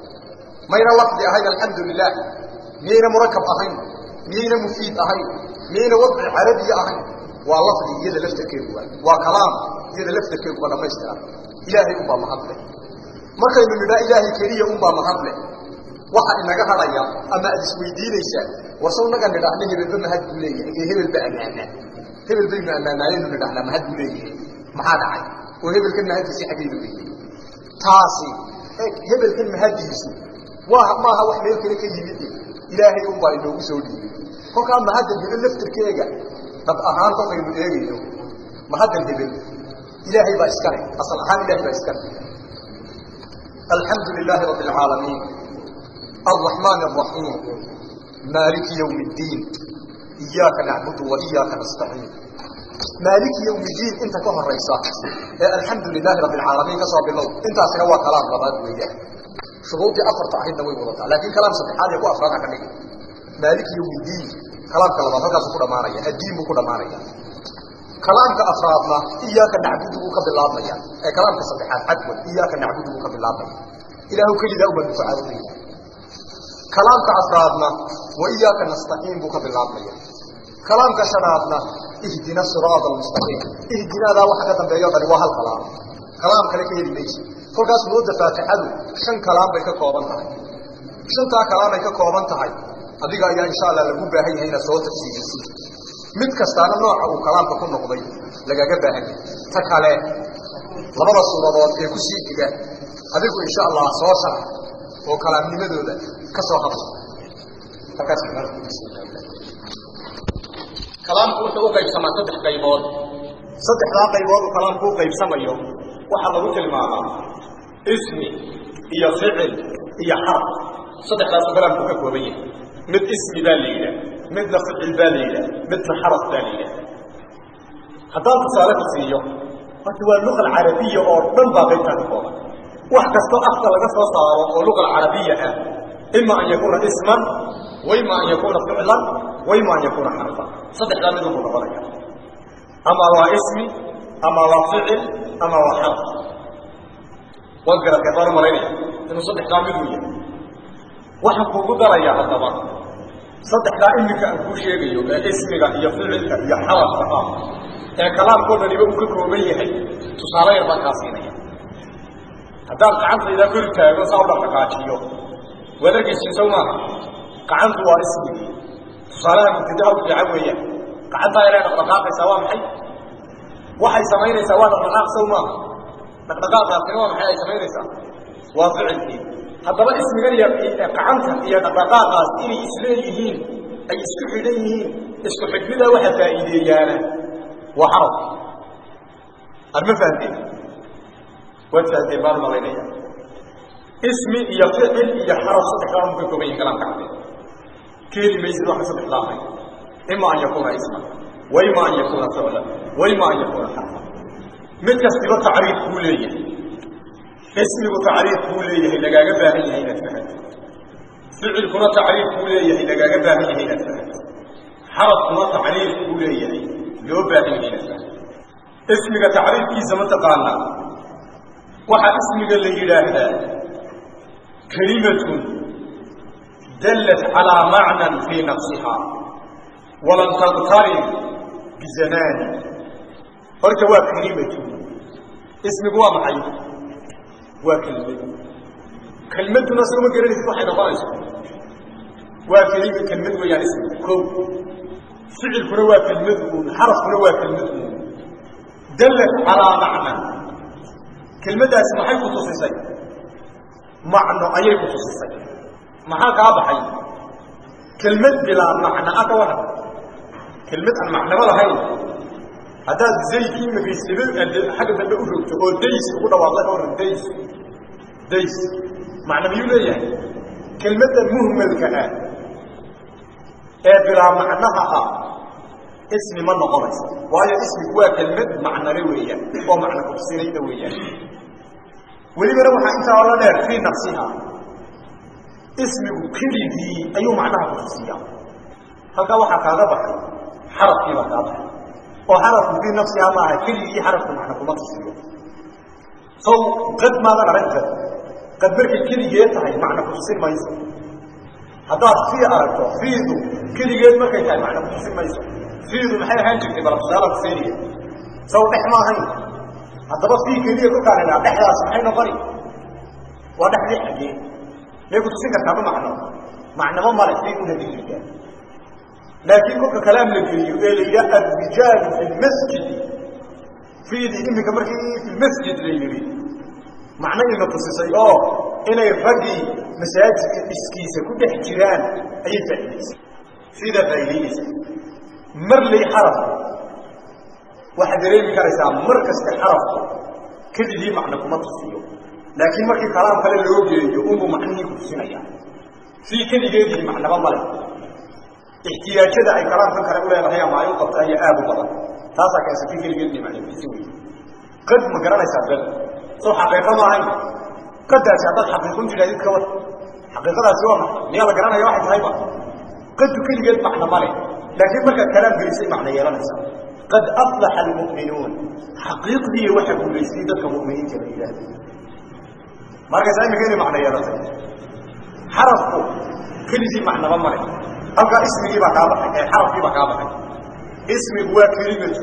mayna lafdi ahayn alxamdulillah miyayna murakkab ahayn miyayna mufiid ahayn miyayna wadci carabi ahayn waa lafdi iyada laftirkeedu waa kalaam iyada laftirkeedu waa dhamaystiran ilaahi u baar ma hadle markaynu nidhaa ilaahi kaliya u baar ma hadle waxa inaga hadaya ama aad isweydiinaysa warsow naga nidhaahna hebelba mahad buu leeyahay ee hebelba amaana hebel baynu amaanaaynu nidhaahna mahad buu leeyahay maxaa dhacay oo hebelkan mahadiisi xageedu leeyahay taasi hebelkan mahadiisu waa maaha wax meel kale ka yimid ilaahay uu baa inoogu soo dhiibay kolkaa mahadan hebel laftirkeega dad ahaan qofaynu eegayo mahadan hebel ilaahay baa iska leh asal ahaan ilaahay baa iska leh alxamdu lilaahi rabbil caalamiin الرحمن الرحيم مالك يوم الدين إياك نعبد وإياك نستعين مالك يوم الدين انت كهر رئيسا الحمد لله رب العالمين كصاب الله انت سنوى كلام رباد وإياه شروطي أفر تعهد نوي وضطع لكن كلام سبحانه يقول أفرادها كنك مالك يوم الدين كلام كلام هذا سكون ماريا الدين بكون ماريا كلام كأفرادنا إياك نعبده كبالله كلام كسبحان عدوى إياك نعبده كبالله إله كل ذا أمن فعاله كلام كأفرادنا وإياك نستعين بك بالعافية كلام كشناتنا اهدنا الصراط المستقيم اهدنا ذا وحدة بيوضا وها الكلام كلام كلك يليش فقاس نود فاتحة شن كلام بك كوبان تاي شن تا كلام بك كوبان تاي أديك يا إن شاء الله لقوا بهاي هنا صوت تفسير مد كستانا نوع أو كلام بكون نقضي لقى جبهاي تكاله لما الصورات يكسي كده أديك إن شاء الله صوصا وكلام نمدوده كسر خبص فكسر كلام كوت أوقي بسمع صدق قيبود صدق لا قيبود وكلام كوت قيب سميه وحلا قلت المعنى اسمي هي فعل هي حرف صدق لا كلام كوت كوبيه مثل اسم باليلة مثل فعل باليلة مثل حرف باليلة حتى تصالح فيه فتوى اللغة العربية أو من باقيتها الفوضى واحدة أخطأ لقصة صاروا واللغة العربية إما أن يكون اسما وإما أن يكون فعلا وإما أن يكون حرفا صدق لا منه متغير أما هو اسمي أما هو فعل أما هو حرف واذكر كثار مريني إنه صدق لا منه وحق قدر يا طبعا صدق لا إنك أنكو شيء اسمك هي فعلك هي حرف كلام كله اللي بمكك وميحي تصارير بكاسيني هذا القعنط إذا كنت يصاب لك قاتيو وذلك السنسوما قعنط هو اسمي تصارير مبتدأ في عوية قعنط إلى نقرقاق سواء محي وحي سمين سواء نقرقاق سوما نقرقاق سواء محي سمين سواء وفعل فيه هذا ما اسمي قال قعنط هي نقرقاق إلي إسليهين أي إسكحليهين إسكحل لذا وحفا إليانا وحرف المفهدين واتفهدين بارنا غيريا اسمي يفعل يحرف صدق كلام ممكن كوبين كلام كعبه كلمة يزيد واحد صدق لاحي إما أن يكون اسما وإما أن يكون فعلا وإما أن يكون حرفا مثل كسب تعريف كلية اسمي وتعريف كلية إلا جابها هي هنا فهم فعل كنا تعريف كلية إلا جابها هي هنا فهم حرف كنا تعريف كلية جابها هي هنا فهم اسمك تعريف إذا ما تقالنا واحد اسمك اللي يلاهدا كلمة دلت على معنى في نفسها ولم تغترب بزمان فرجوا كلمة اسمك هو محيط وكلمة كلمة نصر ما قرأت واحد خالص وكلمة كلمة ويا اسم كو فعل كنوا كلمة حرف كنوا كلمة دلت على معنى كلمة اسمها حيث تصيصي معنى أيه تصيصي معها قابة حي كلمة بلا معنى أكوها كلمة المعنى ولا هاي هذا زي كلمة في السبب حاجة اللي أقوله تقول ديس تقول والله أقول ديس ديس معنى بيقول يعني كلمة مهمل كأن بلا معناها اسم من نقمت وهي اسم هو كلمة معنى روية ومعنى تفسيري روية ولما روح انت ولا نار في نفسها اسم كله أي معنى تفسيري هذا واحد هذا بحر حرف في بحر وحرف في نفسها معها كله حرف معنى تفسيري سو قد ماذا رجل قد بركي كله يتعي معنى تفسير ما يسمى هذا في أرجو فيدو كله يتعي مركي معنى تفسير ما يسمى فيدو محل هنجك بلا بسالة تفسيرية سو نحما هاي هذا بس فيه كلية كل على نحن أسمعين نظري ونحن نحكي ليكو تسيكا كما معنى معنى ما مالك فيه من هذه الرجال لكن كل كلام لبيه إلي الرجال في المسجد فيه إنك مركي في المسجد ليري معنى إنه تصيصي آه إنه يفقي مساجد إسكيسة كل احتران أي تأليس في ذا تأليس مر لي حرف واحد ريم كارثة مركز كحرف كل دي معنى كما تصيو لكن ما في كلام قال اللي يوجي يقوم معني كتسين أيام في كل دي معنى ما ملك احتياج كذا أي كلام فكر أقول لها هي ما يوقف هي آب بلا تاسع كان في كل دي معنى كتسوي قد ما قرأنا يسافر صو حقيقة ما هي قد أسافر حقيقة في هذه الكوت حقيقة سوى ليه قرأنا يا واحد هايبة قد كل دي معنى ملك لكن ما كان كلام بيسي معنى يرانا قد أفلح المؤمنون حقيقي وحب ليسيدك مؤمنين جميلات مركز أي مكان معنى يرانا حرفه كل شيء معنى ممرك أبقى اسمي بقابة حرفي بقابة اسمي هو كلمة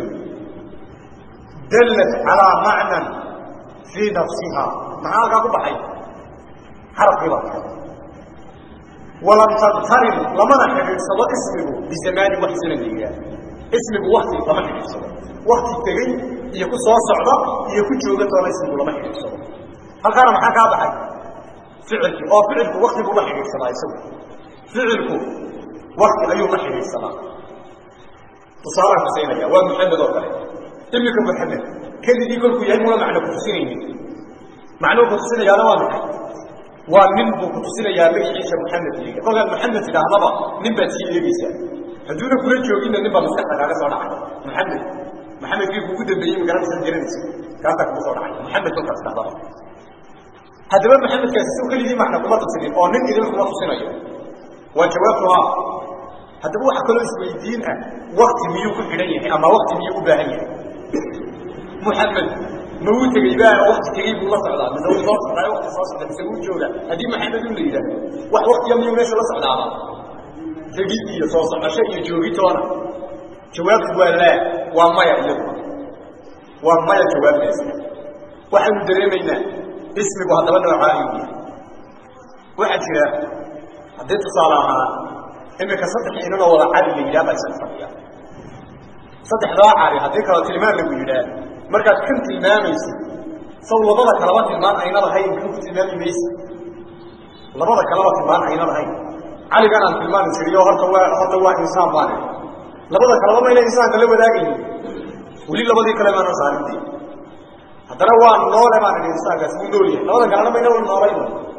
دلت على معنى في نفسها معها قابة حي حرفي بقابة ولم تغترب لما نحن صلاة اسمه بزمان وحسن الليلة اسمه وقت لما نحن صلاة وقت التغي يكون صلاة صعبة يكون جوغة ولا اسمه لما نحن صلاة هل كان محاكا بحي فعلك أو فعلك وقت لما نحن صلاة يسوي فعلك وقت أيوم نحن صلاة تصارع حسينك ومحمد وقال إمك محمد كل دي يقولك يهمنا معنى كتسيني معنى كتسيني يا نوامك ومن بوكتسنا يا بني عيسى محمد لي قال محمد إذا هضبا من بتسي ليسا هدونا كل جوجين نبى مستحق على صار عنه محمد محمد في وجود بيجي مقرن سجلني كاتك بصور عنه محمد كنت استحضر هذا بقى محمد كاسس وكل دي معنى كم تصير أو من إذا كم تصير يوم وجوابها هذا هو حكوا اسم الدين وقت ميو كل جنيه أما وقت ميو باهية محمد موت جيبان وقت تجيب الله صعدا نزود الله صعدا وقت صاص ده بيسوي جوله هدي محمد يقول لي ده واحد وقت يوم يوم الله صعدا على تجيب لي صاص عشان يجوي تونا جواب ولا وما يعلم وما يجواب اسمه واحد دريمنا اسمه وهذا ولا عايز واحد كده حديت صالحها انك صدق اننا ولا عادي اللي جاب يسفر صدق راعي هديك كلمات اللي بيقولها markaad kan tilmaamayso saw labada kalaba tilmaan ayna lahayn ku tilmaamayso labada kalaba tilmaan ayna lahayn ali kana tilmaan siriyo horta waa horta waa insaan baan labada kalaba ma ilaa insaan kala wadaagay wali labadii kalaba aan saarintii hadana waa noole baan insaan ka soo nooliyay labada kalaba ma ilaa noolay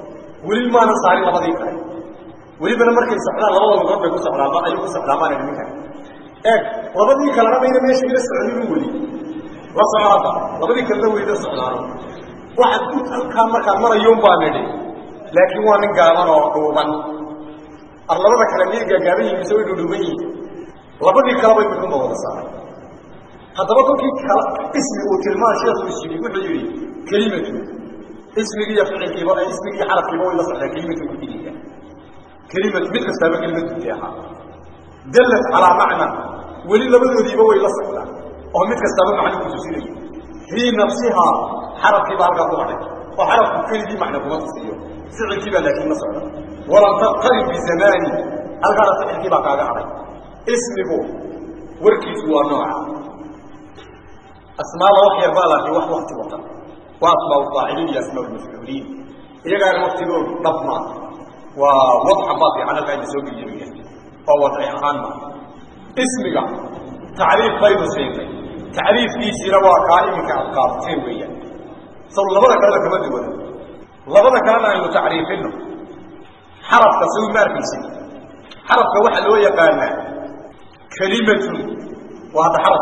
ولي ما نصاري لبدي كره ولي بنا مركز سعدان لبدا لغود bay ku socdaan ba ayuu ku socdaan baan idin kare ee labadii kala rabayna meesha ila socdaan wali wasarada labadii kala wali ila socdaan waxa ku halka marka marayo baan nidhi laakiin waa nin gaaban oo dhuuban arlabada kala miiga gaaban yihiin soo dhuuban yihiin labadii kala bay ku wada saaray haddaba kolkii kala ismi uu tilmaan sheekhu ismi wuxuu yiri kelimatu ismigi ya ficilkiiba ismigi xarafkiiba way la socdaan kelimatu ku diiga كلمة مثل سابق كلمة فيها دلت على معنى ولي لبدو ديبا ويلا سكلا أو مثل سابق معنى كتسيري هي نفسها حرف كبار قطع عليك وحرف كل دي معنى كما تسيري سعر كبار لكن نصر ولم تقترب بزمان الغرة سعر كبار قاقع عليك اسمه وركز ونوع أسماء الله وحي بالا في وحي وقت وقت وأسماء الطاعلين يسماء المسؤولين يقال المفتقون نظمات ووضع باطي على قاعدة سوق الجميع ووضع خانمة اسمك تعريف غير سيدي تعريف في سيروا قائمك القابطين ويا صلى الله عليه وسلم كما تقول الله كان له تعريف انه حرف تسوي ماركسي حرف واحد هو يقالنا كلمة وهذا حرف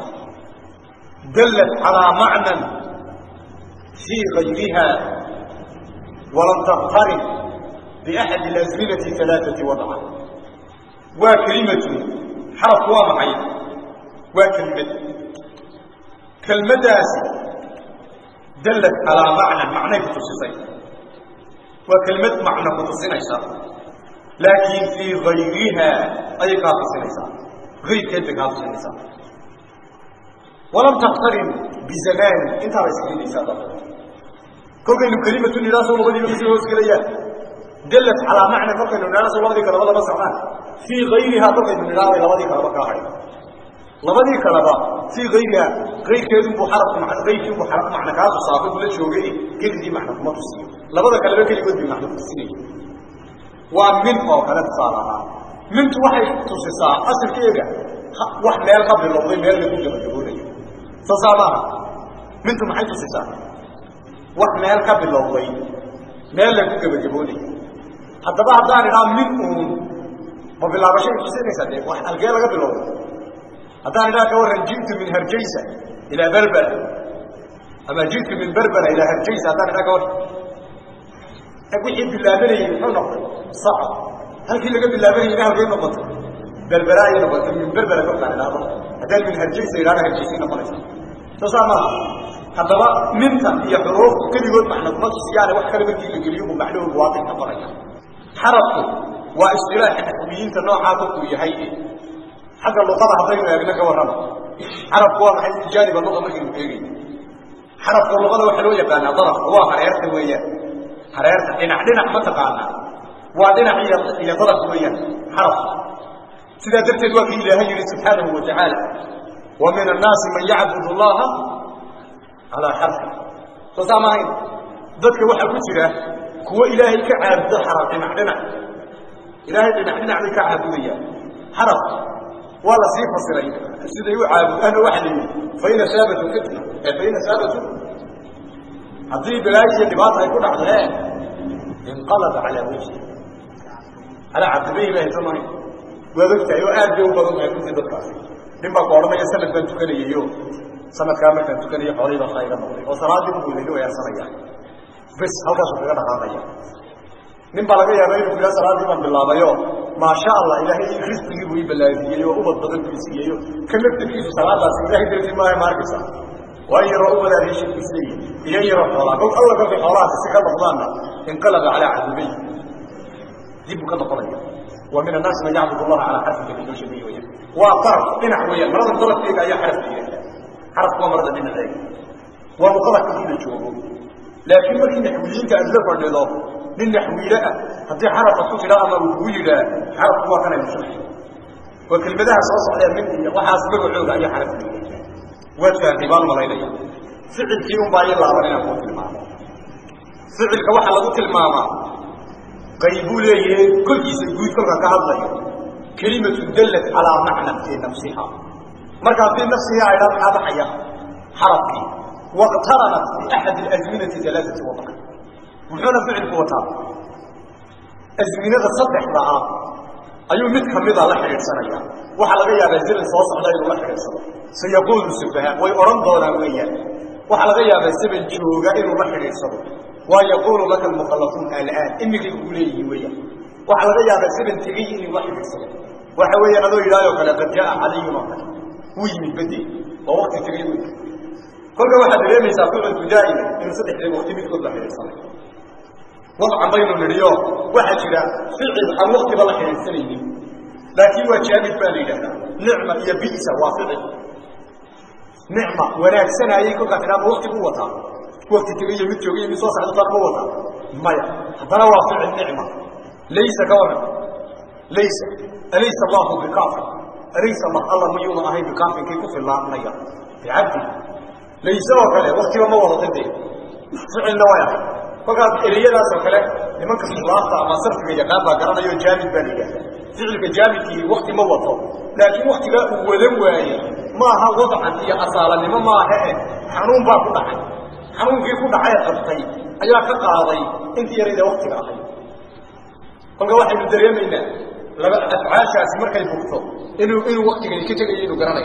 دلت على معنى في غيرها ولم تقترب بأحد الأزمنة ثلاثة وضعا وكلمة حرف واضحين وكلمة كالمداس دلت على معنى معنى كتصيصين وكلمة معنى كتصيصين لكن في غيرها أي كتصيصين غير كده كتصيصين ولم تقترن بزمان انت رسلين إسادة كوكا إنه كلمة الناس والغدي بمثل وسكريات دلت على معنى فقط انه الناس لبدي كلا ولا بس في غيرها فقط انه الناس لبدي كلا بكاحي لبدي كلا في غيرها غير كده بحرف مع غير كده بحرف معنى كاس صافي ولا شوقي كده دي معنى ما تصير لبدي كلا بكلي يقول دي معنى تصير ومن او كانت صالحه من توحي تصيصا اصل كده واحد مال قبل لو مال اللي كنت بقوله تصالحها من تو محي تصيصا واحد مال قبل لو مال اللي كنت بقوله حتى بعد ذلك نعم منهم وبالله بشيء تسيني صديق واحد الجيل قبل له حتى إذا كورا جئت من هرجيسة إلى بربلة أما جئت من بربلة إلى هرجيسة حتى إذا كورا أقول إيه بالله بني ينحنق صعب هل كي لقى بالله بني ينحنق غير نقطة بربلة ينقط من بربلة قلت عن الأرض حتى من هرجيسة إلى هرجيسة نقطة تصامها حتى منها هي حروف كل يقول معنا نقص يعني واحد كلمة كل يوم ومعلوم واضح نقطة حرفه واصطلاح الحكميين كنوع عاطفه يهيئ حتى اللغه هضينا يا ورم حرف هو محل جانب اللغه ما يجي حرف اللغه لو حلو يبقى ضرب هو حريرته وياه حريرته ان عندنا ما تقالنا وعندنا هي هي ضرب وياه حرف سيده درت الوكيل الهي سبحانه وتعالى ومن الناس من يعبد الله على حرف فسامعين ذكر waxa ku jira kuwa ilaahay ka caabdo xaraf dhinac ilaahay dhinac dhinac ka caabudaya xaraf wala sii fasiray sida uu caabud ana waxa leeyahay fayna sabatu fitna fayna sabatu hadii bilaashi dhibaata ay ku dhacdeen inqalab ala wajhi ala abdii ilaahay tamay wadagta iyo aad u badan ay ku dadkaas nimba qoornaya sanad baan tukanayo sanad ka markaan tukanayo xooliba khayra noqday oo salaadii uu leeyahay ya sanaya بس هذا شو كذا هذا من بلغ يا رجل في صلاة من بالله يو ما شاء الله إلهي خريست يجيبه بالله يو أبد بدل بيسيه يو كلمت في صلاة بس إلهي درجة ما هي ماركسة وأي رؤوس لا يشيل بيسيه يجي رب الله قل الله كان في حوارات السكان رمضاننا انقلب على عدوبي جيبوا كذا قضية ومن الناس من يعبد الله على حرف من يوشي ويا وطرف إنحويا مرض طرف فيك أي حرف فيك حرف ومرض من ذلك ومقرأ كثير تشوفه لكن مركي نحويين كأزلفر لله من نحوي لها حتى حرف الصوت لا أمر وقوي لا حرف هو كان يمسح وكلمة لها صوص عليها مني وحاسبه عود أي حرف وجه اعتبار ملايين فعل فيهم باي الله ولنا قوة الماما فعل كواحد لقوة الماما قيبوا لي كل شيء يقول كل كهذا كلمة دلت على معنى في نفسها ما كان في نفسها أيضا هذا حياة حرفي واقترنت بأحد الأزمنة ثلاثة وضع وحنا فعل قوتها azminada saddexda ah ayuu mid kamid ah la xiriirsanaya waxa laga yaabaa zaman soo socda inuu la xiriirsado sayaqulu sufaha way oran doonaan weeyaan waxa laga yaabaa zaman jooga inuu la xiriirsado waa yaqulu laka almukhallafun al'an innaka kuleeyi weeyaan waxa laga yaabaa zaman tagay inuu la xiriirsado waxa weeyaan adoo ilaahay kala qad jaa alayhim wuu yimid badi oo waqti tagay weeyaan kolka waxa dareemaysaa ficilku daa'ima inuu saddex jeer waqti midkood la xiriirsanayo وضع بين الرياض واحد كده فعل عن وقت بلا حيثانين لكن وجابت بالي نعمة هي بئسة وافعل نعمة ولكن سنة يكون كتاب وقت قوتها وقت تغيي متوغي مصوص على طرف قوتها ما هذا وافع النعمة ليس كونا ليس أليس الله بكافر أليس الله الله ميوم أهي بكافر كي كفر الله ميا بعبد ليس وكله وقت ما وضع تدين فعل نوايا فقط إلينا سوكله لمن كسر الله ما صرف في جنابه قرنا يو جامد بالله فعلك جامد في وقت ما وضعه لكن وقت لا ولو ما ها وضع هي أصالا لما ما هي حنون باب ضحى حنون في كل حياة قبطي أيها كقاضي أنت يريد وقت راحي فقط واحد من دريم إنه لما أفعال شاسي مركز بوقته إنه إنه وقت كان يكتب إنه قرنا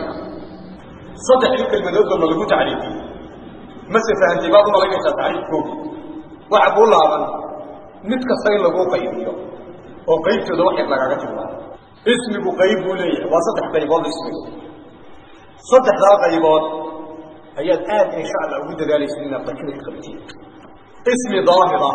صدق يمكن من ذلك الملقوت عليه مثل فهمت بعض ما لقيت تعريف كوبي وعبوا الله عن نتك صين لقوا قيبيه وقيبته ده واحد لقاك جوا اسمه قيب ولي وصدح قيبات اسمه صدح ذا قيبات هي الآن إن شاء الله وجد ذلك سنين التكليف القبطي اسم ظاهرة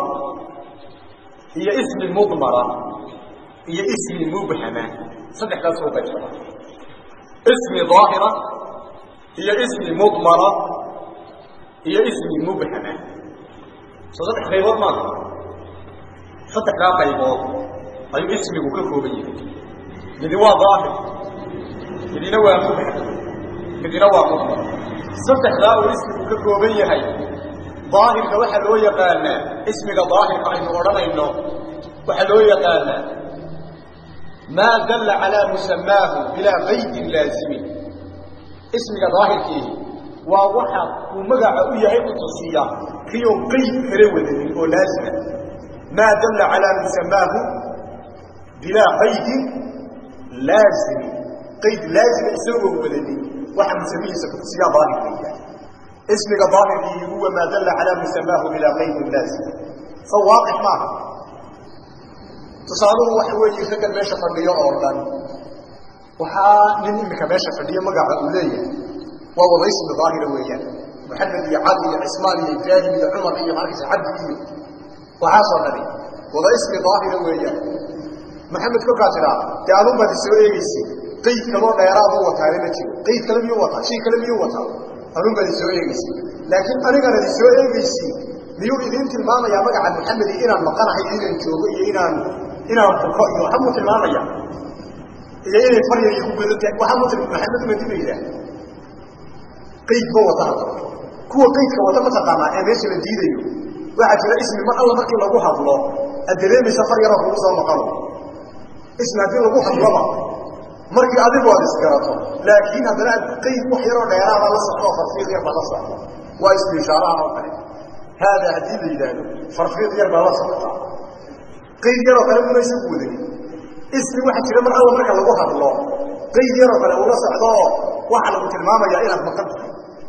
هي اسم مضمرة هي اسم مبهمة صدح ذا سوى قيبات اسم ظاهرة هي اسم مضمرة هي اسم مبهمة صدق قيبات ما صدق لا قيبات أي اسمه كفوبي يدي وا ظاهر يدي نوى مبهر يدي نوى مضمر صدق لا اسمه كفوبي هي ظاهر كوحد لو يقالنا اسمك ظاهر كأنه ورنا إنه وحد لو يقالنا ما دل على مسماه بلا قيد لازم اسمك ظاهر فيه ووحد ومقع أيها التصية فيهم قيد كريوة ولازمة ما دل على مسماه بلا قيد لازم قيد لازم يسوه ولدي واحد مسميه سكتصية ظاهر فيه اسمك ظاهر فيه هو ما دل على مسماه بلا قيد لازم فواقع معه تصالوه وحوي يسكن ماشا فردية أوردان وحا نمك ماشا فردية مقع أولية وهو اسم ظاهر ويان محمد يا علي يا عثمان يا جابر يا عمر يا مركز عبد وحاصل لي وهو اسم ظاهر ويان محمد كوكاترا قالوا ما تسويسي قيد كلو ديراد هو تاريخي قيد كلام يوتا شيء كلام يوتا قالوا ما تسويسي لكن انا قال تسويسي ميو idin tilmaamaya magaca maxamed iyo inaan maqanahay inaan joogo iyo inaan inaan buko iyo waxa uu tilmaamaya iyo inay fariyo ku gudatay waxa uu tilmaamay maxamed ma dibayda قيد هو طاقة كوا قيد كوا طاقة طاقة أمس الجديد واحد في اسم ما الله مركي لقوه الله الدليل سفر يرى خلوصا مقام اسم هذه لقوه الله مركي أذيب وادسكراته لكن هذا قيد محيرا لا يرى الله صحوه فرفيق يربى الله صحوه واسم إشارة وقال هذا هديد إلهه فرفيق يربى الله صحوه قيد يرى فلم يسبه ذلك اسم واحد في الله مركي لقوه الله قيد يرى فلم الله صحوه واحد لقوة الماما يا إله مقنطة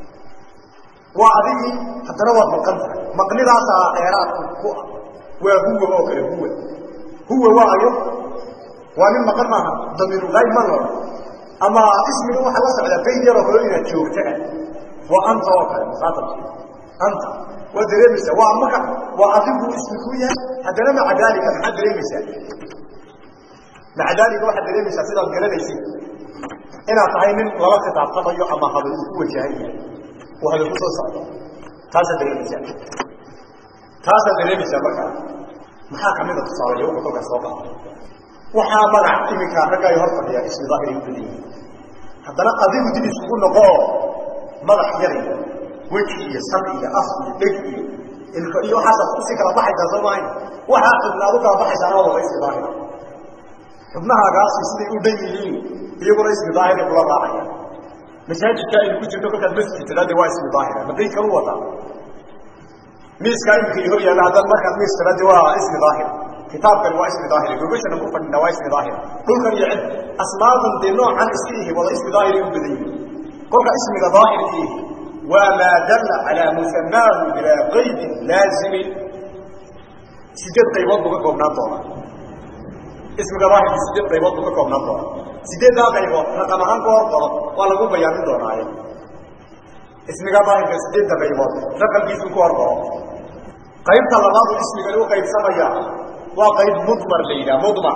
وعليه حتى نوض مقنطة مقنطة سائرات الكوة وهو أوكي هو هو واعيه ومن مقنطة ضمير غير مرة أما اسم روح الله على قيد يرى فلوئنا تشوفتها وأنت واقع مخاطر أنت ودريمسة وعمك وعظمه اسمك وياه حتى مع ذلك محد دريمسة مع ذلك واحد دريمسة سيدا القرار يسير إنا طعيمين لما تتعطبيو أما هذا الأسبوع جاهية وهذا الأسبوع صعب تاسا دريمسة تاسا دريمسة بكا محاكا من التصالي وقتوك الصوقع وحا منع إمكا رقا يهرطب يا اسم ظاهر يبدي حتى نقضيه تبي سكون نقاء مضح يري وجهي صدري أصلي بكي الكئيو حسب أسك رباحي تظلمين وحا قبل أبوك رباحي سنوه وغيس ظاهر ابنها قاسي سيدي أبيني يقول اسم ظاهر يقول راعي مساجد كائن كنت تقول المسجد تلاقي هو اسم ظاهر ما ديك روضه ميس كائن في يقول يا هذا المركز ميس تلاقي هو اسم ظاهر كتاب كان واسم ظاهر يقولش أنا كفر إنه واسم ظاهر كل كان يعد أسماء ذي نوع عن اسمه ولا اسم ظاهر يبديه كل اسم ظاهر فيه وما دل على مسماه بلا قيد لازم سجد قيمات بكم نظرة اسم ظاهر سجد قيمات بكم نظرة سجد ذا قيمات رقم عن قرطة ولا قوم بيان دون عين اسم ظاهر سجد قيمات رقم بيسم قرطة قيم طلبات اسم قالوا قيم سميا وقيد مضمر ليلى مضمر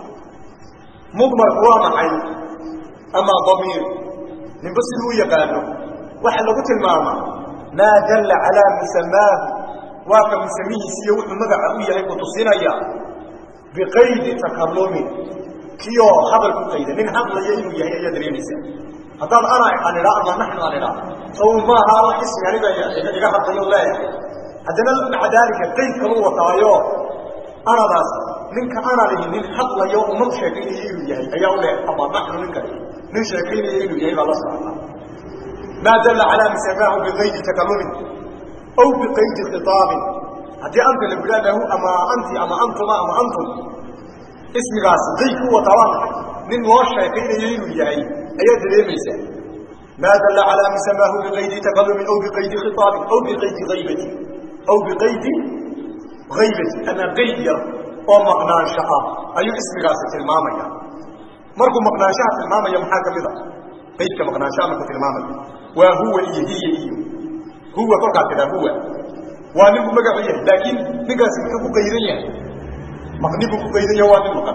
مضمر هو معي أما ضمير نبص له يقالوا واحد لو قلت الماما ما دل على مسماه واقع مسميه سيوح مدع أبويا هيك وتصينيا بقيد تكلم كيو حبل قيد من حبل يجب يهي يدري نساء هذا أنا عن لا أما نحن عن لا سو ما هذا اسم يعني إذا حتى الله هذا مع ذلك قيد كلو وطايو أنا بس منك أنا لي من حبل يوم مشاكل يهي يهي أولا أما نحن منك من شاكين يهي يهي الله سبحانه ما دل على مسماه بقيد تكلم أو بقيد خطاب هذه أنت اللي بلا له أما أنت أما أنتم أما أنتم اسم غاس ضيق هو طوال من واشا كين يلو يعي أياد ليميسا ما دل على مسماه بقيد تكلم أو بقيد خطاب أو بقيد غيبة أو بقيد غيبة أنا قيد أو مقنان شقا أي اسم غاس المامية مركو مقنان شقا المامية محاكم إذا قيد كمقنان شقا المامية وهو هي هي هو فقط كذا هو وانه مقعيه لكن نقاس كبو قيدية مقنبو قيدية وانه مقن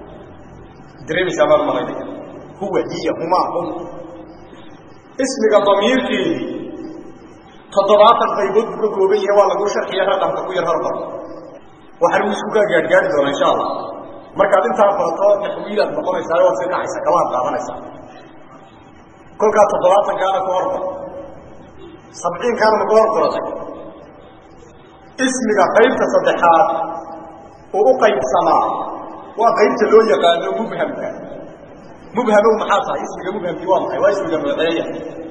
دريم شباب مغيدية هو هي هما هم اسمك ضمير فيه تضباط القيبود بكوبية والله شرحي هذا تقوي الهربة وحنوشوكا قاعد قاعد دون إن شاء الله مركز انت فرطات تحويلات مقام يساوي وسنة عيسى كمان قاعدنا يساوي كل كات تضباط كانت هربة سبعين كانوا مقور قرصك اسمك قيبت صدحات وقيب سماء وقيبت لو يقانو مبهم كان مبهم ومحاصة اسمك مبهم في واضح واسمك مبعية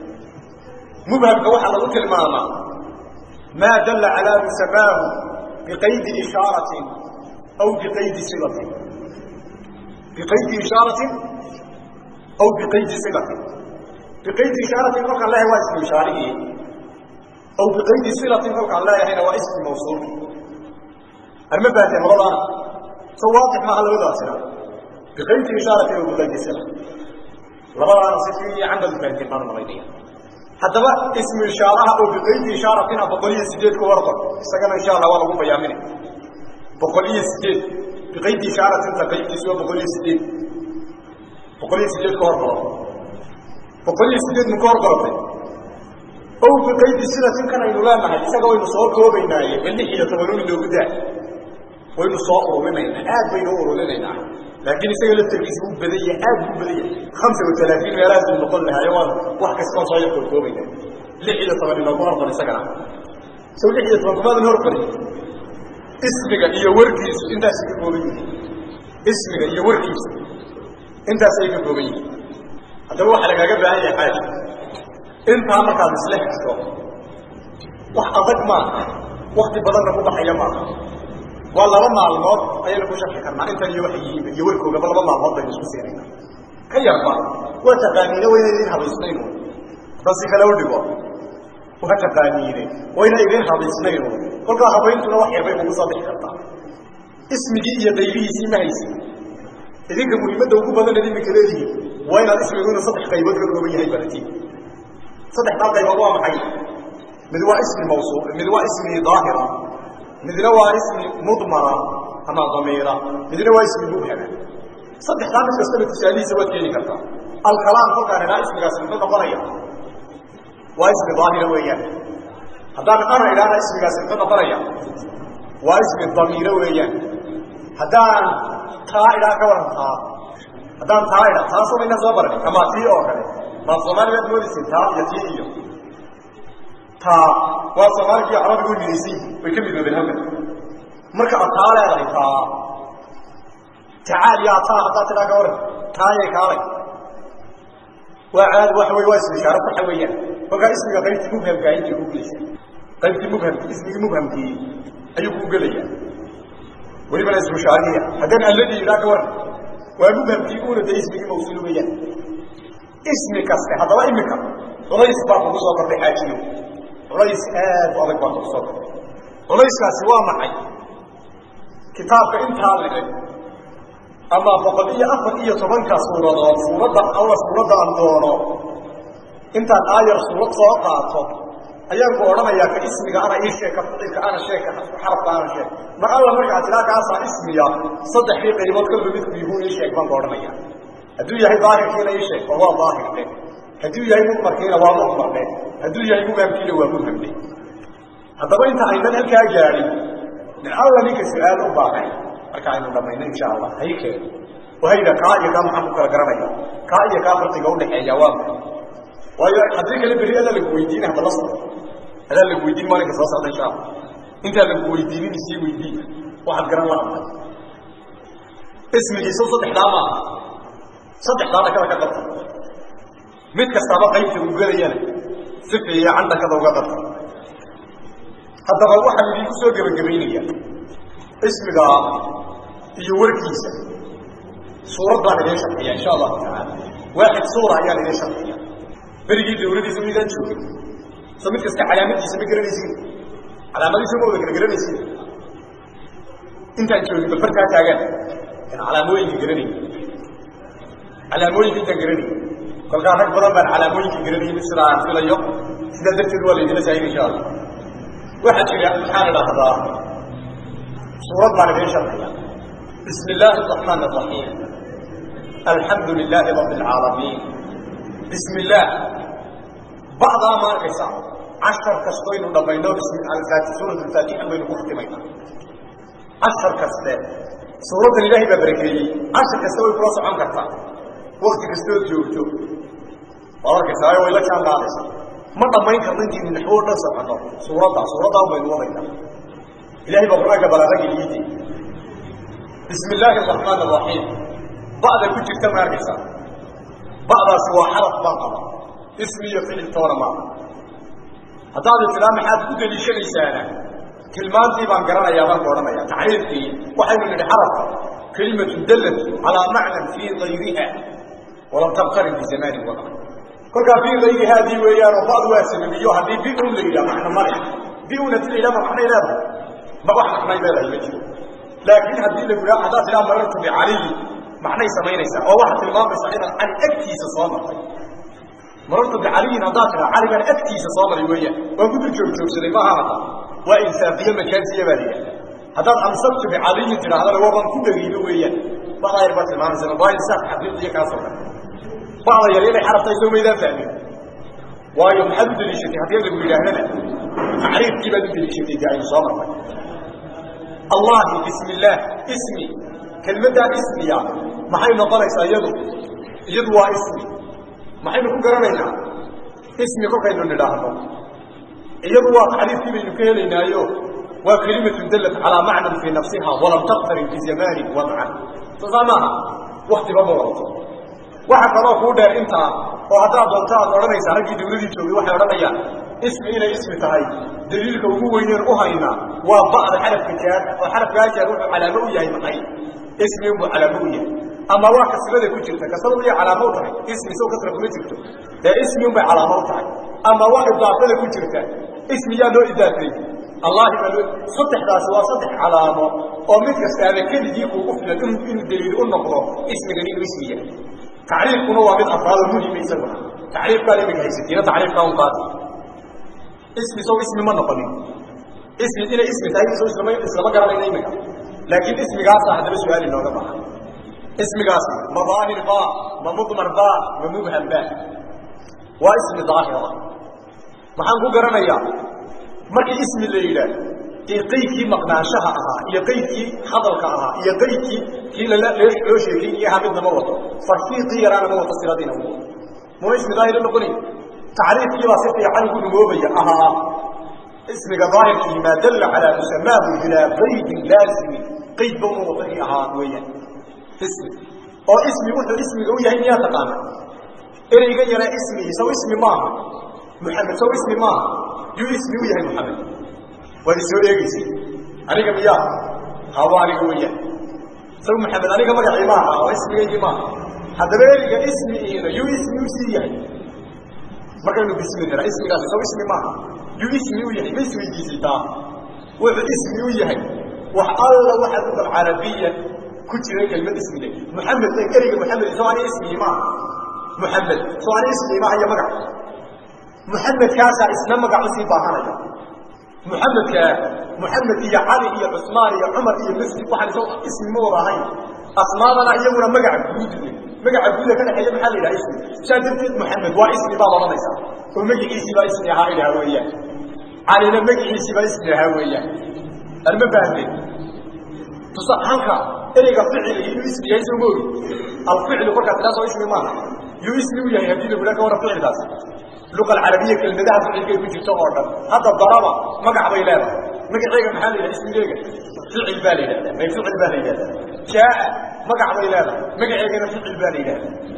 مبهم كوحة لغة الماما ما دل على مسماه بقيد إشارة أو بقيد صلة بقيد إشارة أو بقيد صلة بقيد إشارة فوق الله واسم إشاريه أو بقيد صلة فوق الله هنا واسم موصول المبادئ مرضان سواضح مع الوضع بقيد إشارة أو بقيد صلة لبرا نصفي عند المبادئ قانون غيرية حتى اسم إشارة أو بقيد إشارة بقولية سجيد كورطة استقنا إن شاء الله والله بيامنه بقولية سجيد بقيد إشارة تقيد سوى بقولية سجيد بقولية سجيد كورطة بقولية سجيد مكورطة أو بقيد السنة كان ينولان معي إساقوا ينصور كوبينا اللي حين تمرون اللي قدام وينصوروا مننا آد بينوروا لنا لكن يسأل التركيز هو بدية آد هو بدية خمسة وثلاثين لازم نقول لها يوان واحد كسكان صاير كوبينا اللي حين تمرون الأرض نساقنا سو اللي حين تمرون ماذا نورقني اسمك إيا وركيس انت سيكي كوبينا اسمك إيا وركيس انت سيكي كوبينا هذا هو حلقة قبل أي حاجة انت عمك هذا سلاح كتاب وحقك ما وقت بدلنا فوق حياما والله رمى على الموت أي لكو شرح كرنا انت اللي يوحي يوركو قبل رمى على الموت بيسكو سيرين كي يرفع وتقانينا وين يدين هذا يسنينه بس كلاو ديبا وهتقانينا وين يدين هذا يسنينه قلت لها حبينتنا وحي بيكو مصابح كرتا اسم دي يديبه سيما هيسي إذن كمهمة دوكو بدل الذي مكرده وين الاسم يقول صدح قيبات كربية هاي بلتي صدح طالق يبقى محي مذواء اسم موصول مذواء اسم ظاهرة مذواء اسم مضمرة أما ضميرة مذواء اسم مبهمة صدح طالق يستمر تسالي سوات كيني كرتا الكلام فوق أنا لا اسم قاسم فوق قرية واسم ظاهرة ويان هذا أنا إلى اسم قاسم فوق قرية واسم الضميرة ويان هذا تا إلى كورن تا هذا تا إلى تا سو من الزبر كما في أوكله ما سمعنا بيقول ستا يتيجي تا وسمعنا في عرب يقول ميسي ويكمل بالهم مركب تا لا تا تعال يا تا هذا تلا كورن تا يكاري وعاد وحوي واسم شارف حويا فقا اسمي قيد مبهم قاعد يقول ليش قيد مبهم اسمي مبهم في أي يقول لي ولبنا اسم شعرية هذا الذي لا كون ومبهم تيقول ده اسمك موصول بيان اسمك أصلي هذا وإمك رئيس باب مصاب بحاجيه رئيس آد وأبك باب مصاب رئيس سوا معي كتابك انت هذا أما فقدية أفضلية طبنك صورة صورة أو صورة أمدورة انت الآية صورة صوقاته أيام قولنا يا كاسمك أنا إيش كفتك أنا شيء حرف أنا شيء ما الله مرجع تلاقي أصلا اسمي يا صدق في قريبات كل بيت بيكون إيش كمان قولنا يا هدو يهي ظاهر كينا إيش فهو ظاهر له هدو يهي مكمر كينا هو مكمر له هدو يهي مهم كينا هو مهم له هذا بين تعيين الكاجاري الله ليك سؤال وباقي أركعنا لما إن شاء الله هيك وهيدا كاية كم حمك الجرمية كاية كافر تقول لك جواب وهي حديك اللي بري هذا اللي بويدينه بالأصل هذا اللي بويدين مالك الرأس إن شاء الله أنت اللي بويديني نسي ويدين واحد جرم الله اسمي يسوع صدق داما صدق داما كذا كذا متك استعمل قيمة وجودية سفي عندك كذا وكذا هذا هو واحد اللي يسوع جب جبينية اسم ذا يورك كيسة صورة بعد ليش هي إن شاء الله تعالى واحد صورة يعني ليش هي بريجي دوري اسمه إذا نشوف سميت كست علامات يسمى كرني سين علامات يسمى ولا كرني سين أنت تشوف بالفرق تاعك يعني علامات كرني علامات كرني كل كانك بدل من علامات كرني مثل مثل اليوم إذا درت الولي إذا سعيد إن شاء الله واحد كذا سبحان الله هذا صورة بعد ليش هي بسم الله الرحمن الرحيم الحمد لله رب العالمين بسم الله بعض ما كسر عشر كسرين ودبينه بسم الله الفاتحة سورة الفاتحة بين مختمين عشر كسرين سورة الله ببركيه عشر كسرين كلاس عن كتاب وقت كسرين جوب جوب والله كسرين ولا كان ناقص ما ضمين كرنتي من حول نفسه عنه سورة سورة وبين وبين إلهي بقولك بلاغك اليدي بسم الله الرحمن الرحيم بعد كل كتاب كسر بعض سوى حرف باقرة اسمي يفعل التورما هذا الكلام حاد كل شيء لسانه كلمات دي بانقرانا يا بان قرنا يا تعريف دي واحد من الحرف كلمة دلت على معنى في غيرها ولم تقترن في زمان الوقت كل في غيرها دي ويا رفاض واسمي هذه بيقول لي معنى مريح بيقول لي لا معنى لا ما واحد معنى لا يمشي لكن هذه اللي بيقول هذا لا مررت بعلي معنى سمينيسا او واحد الامام صحيح عن اكتيس صامر مررت بعلي نضاتنا علي من اكتيس صامر ويا وقلت جوج جوج سلي ما هذا وانسافيه مكان سيباليه هذا امسكت بعلي ترى هذا هو من كل غيره ويا بقى يربط الامام زين باين صح حقيقي كاسر بعض يلي حرف يسوي اذا فهمي وايو محدد لي شيء هذا يقول له هنا تعريف كيف بدي لي شيء جاي صامر الله بسم الله اسمي كلمة اسمي يعني ما حين نطلق يده يدوى اسمي ما حين نكون قررنا اسمي كوكا إنه نداهده يدوى حديث كيف يكيلنا يوه وكلمة دلت على معنى في نفسها ولم تقترن في زمان وضعا تظامها وقت بمرض واحد قرأ فودا انت وهذا ضلتها قررنا يسارجي دولدي تشوي واحد قررنا اسمي إلى اسمي تهي دليلك هو وين أهينا وبعض حرف كتاب وحرف كتاب يروح على رؤية مقاي اسمي أبو على رؤية أما واحد سبده كتير كسر لي على موضع اسمي سو كسر كتير ده اسمي أبو على موضع أما واحد ضعفه كتير اسمي يا لو إداتي الله يقول صدق ده سوا صدق علامة أو مثل سأله كل دي وقفنا إن دليل النقطة اسمي دليل اسمي تعريف كنا وامد أفراد المهم يسمونه تعريف كلام كيسكينه تعريف كلام قاضي اسمي سو اسمي ما نقولين اسمي إلى اسمي تاني سو اسمه اسمه قرر لي نيمك لكن اسمي قاصر هذا السؤال اللي هو بقى اسمي قاصر مظاهر باء مضمر باء مبهم باء واسم ظاهرة ما حنقول قرنا يا مركي اسم الليلة يقيك مقناشها أها يقيك حضرك أها يقيك كلا لا ليش ليش يقيك إياها من موت فشيقي يرانا موت السرادين موت مو اسم ظاهر اللي تعريف كلا صفي عن كل موبية أها اسمك ظاهر فيما دل على مسماه بلا قيد لازم قيد بموضعه أها ويا اسم أو اسمي وحده اسمي قوية هي تقانا إلي يغير اسمي سو اسمي ما محمد سو اسمي ما يو اسمي ويا محمد وهذا سو إيجي أنا كم يا هواري ويا سو محمد عليك ما قاعد معها أو اسمي يجي معها هذا بيرجع اسمي هنا يو اسمي وسيا ما كانوا باسمي ترى اسمي قاعد سو اسمي معها يو اسمي ويا ما اسمي يجي زيتا واسمي ويا وحال واحد العربية كنت رأيك كلمة اسمي ده محمد ده كريك محمد سواء اسمي ما محمد سواء اسمي ما هي مقع محمد كاسا اسمه مقع مسيب باهانا محمد ك محمد يا علي يا عثمان يا عمر يا مسلم واحد سواء اسمي مو راهي أسماءنا يومنا مقع جود مقع جود كان حي محل لا اسمي شادت محمد واسمي بابا ما يسا ومجي اسمي اسمي عائلة هوية علي لما مجي اسمي اسمي هوية المبادئ تصححك إليك فعل يسمي يسموه الفعل فقط لا سوى اسمي مانا يسمي وياه يبدي له لك ورا فعل ذات اللغة العربية كلمة ده فعل كيف يجي تقعد هذا الضربة مقع بيلاده مقع غير محل اسمي ليك فعل بالي له ما يفعل بالي له جاء مقع بيلاده مقع غير فعل بالي له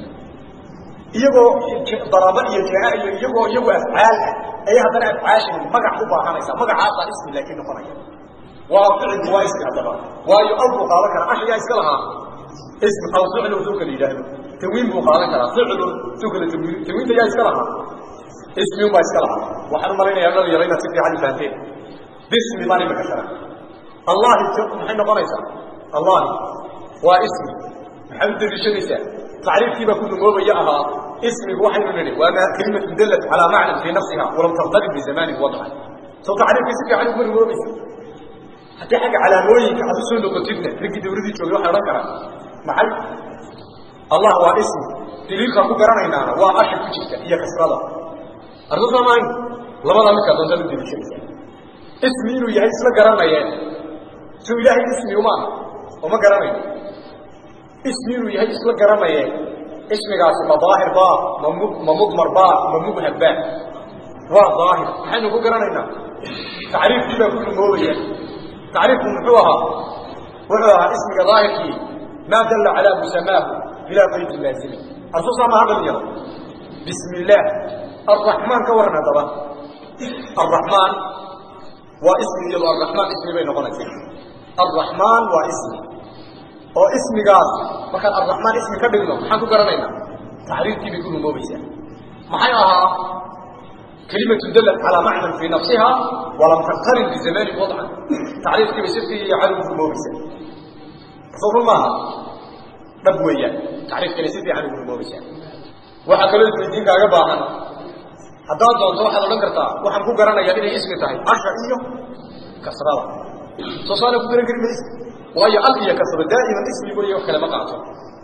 يجو ضربة يجاء يجو يجو أفعال أي هذا أفعال مقع هو هذا مقع عاطل اسمي لكنه فرق وفعل وايسك هذا ويؤبق على كرا أشياء يسكلها اسم أو فعل وذوك الإله تنوين بقى على كرا فعل ذوك التنوين تنوين تجاه يسكلها اسم يوم يسكلها وحنا مرينا يا رجل يرينا تبي على فانتين باسم ماني بكسرة الله يتقم حين قريسا الله واسم محمد الشريسة تعريف كيف كل موضوع يأها اسم واحد منه وما كلمة دلت على معنى في نفسها ولم ترتبط بزمان وضعها سو تعريف اسم يعني كل موضوع حتى حاجة على مويك على سنة قتبنا رجي دوريدي تشوي واحد ركعة معي الله هو اسم دليل كم قرنا هنا وأشهد كتير هي كسرة أرضنا معي لما لا مكان تنزل الدليل اسمي له يهيس لا قرنا يعني سو إلهي اسمي وما وما قرنا اسمي له يهيس لا قرنا يعني اسمي قاس مظاهر با ممضمر با ممبهم با وظاهر نحن قرنا هنا تعريف كذا كل موضوع تعريفهم محوها وحوها اسم ظاهره ما دل على مسماه بلا قيد لازم الرسول ما هذا اليوم بسم الله الرحمن كورنا طبعا الرحمن واسم يلا الرحمن اسم بين قناتين الرحمن واسم واسم قاس فكان الرحمن اسم كبير حنكو قرنينا تعريف كيف بيكون موبيسا محيها كلمة دلت على معنى في نفسها ولم تقترن بزمان وضعا تعريف كيف يصير فيه عدم الموبسة صور الله نبويا تعريف كيف يصير فيه عدم الموبسة وحكالوه في الدين كأجباها حتى أنت واحد لنكرتا وحنكو قرانا يبيني اسم تاعي عشر إيو كسرها صوصانا كبيرا قريب الاسم وهي ألقية كسر دائما اسم يقول يوحك لما قاعدة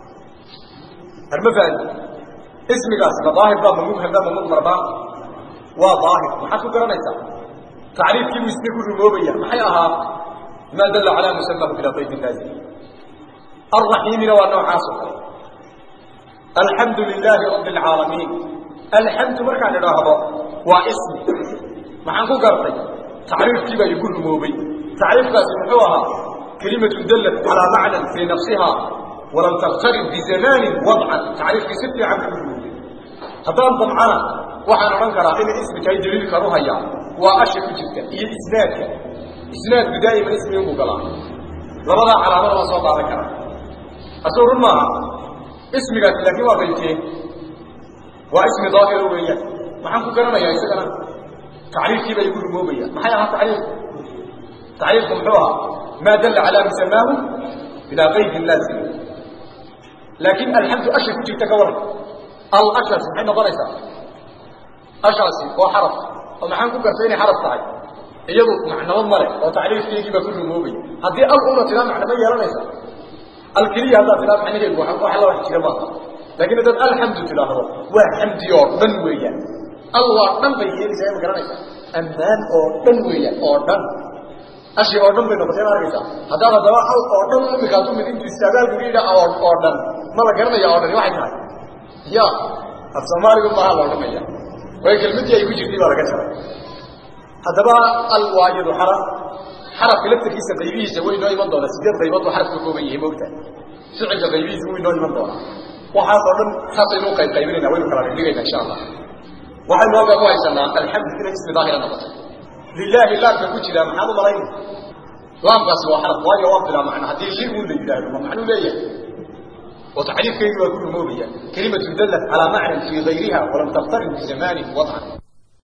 المفعل اسم قاسم ظاهر باب ممكن باب مضمر باب وظاهر وحكو قرانيسا تعريف كيف يسميه الربوبية محياها ما دل على مسمى بلا طيب اللازم الرحيم نوع نوع عاصر الحمد لله رب العالمين الحمد مركع لراهبه واسم محاكو قرطي تعريف كيف يقول الربوبية تعريف قاسم محوها كلمة دلت على معنى في نفسها ولم تقترب بزمان وضعا تعريف كيف عن الربوبية هذا انضم معنا waxaan oran karaa in ismika ay daliil ka ruhaya waa ashir ku jirta iyo isnaadka isnaadku daaima ismi uu galaa labada calaamad waa soo qaadan kara asoo ma ismiga laakiin waa qaybtee waa ismi daahir weeyaan waxaan ku garanayaa isagana taariifkii bay ku rumoobaya maxay ahaa taariif taariifku muxuu ahaa ma dalla ala musammahu ila qayd lazim laakiin alhamdu ashir ku jirta ka waran al ashar maxay noqonaysaa أشخاصي هو حرف ومحن كو قرتيني حرف تاعي iyadu macno male oo taariifkiigi ba ku rumoobay hadii al umma tira macno ma yeelanaysa al kaliya hada tira macnaheedu waxa waxa la wax jira ma laakiin dad alhamdulillah waa hamdiyo dan weeyaan allah dan bay yeelaysaa ma garanaysa amaan oo dan weeyaan oo dan ashi oo dan bay noqotay aragaysa hadaa hadaba al oo dan imika tuu mid intuu istaagal guriga oo oo dan ma la garanayo oo dan waxay tahay ya asmaarigu ma la odhanaya way kelmadii ay ku jirtay baa laga jaray hadaba al waajid harf harf laftiisa qaybihiisa way noo iman doona sidee qaybood harf ku kooban yahay moogta ficilka qaybihiisa way noo iman doona waxa oo dhan taasay noo qayb qaybinayna way kala dhigayna insha Allah waxa noo ga haysanaa alhamdulillah ismi daahira noqotay lillahi la ka ku jira maxamed malayn لام قص وحرف واي وام بلا معنى هذه اللي يقول لي ده ما معنى ليه وتعريف كيف يقول موبيا كلمة دلت على معنى في غيرها ولم تقترن بزمان وضعا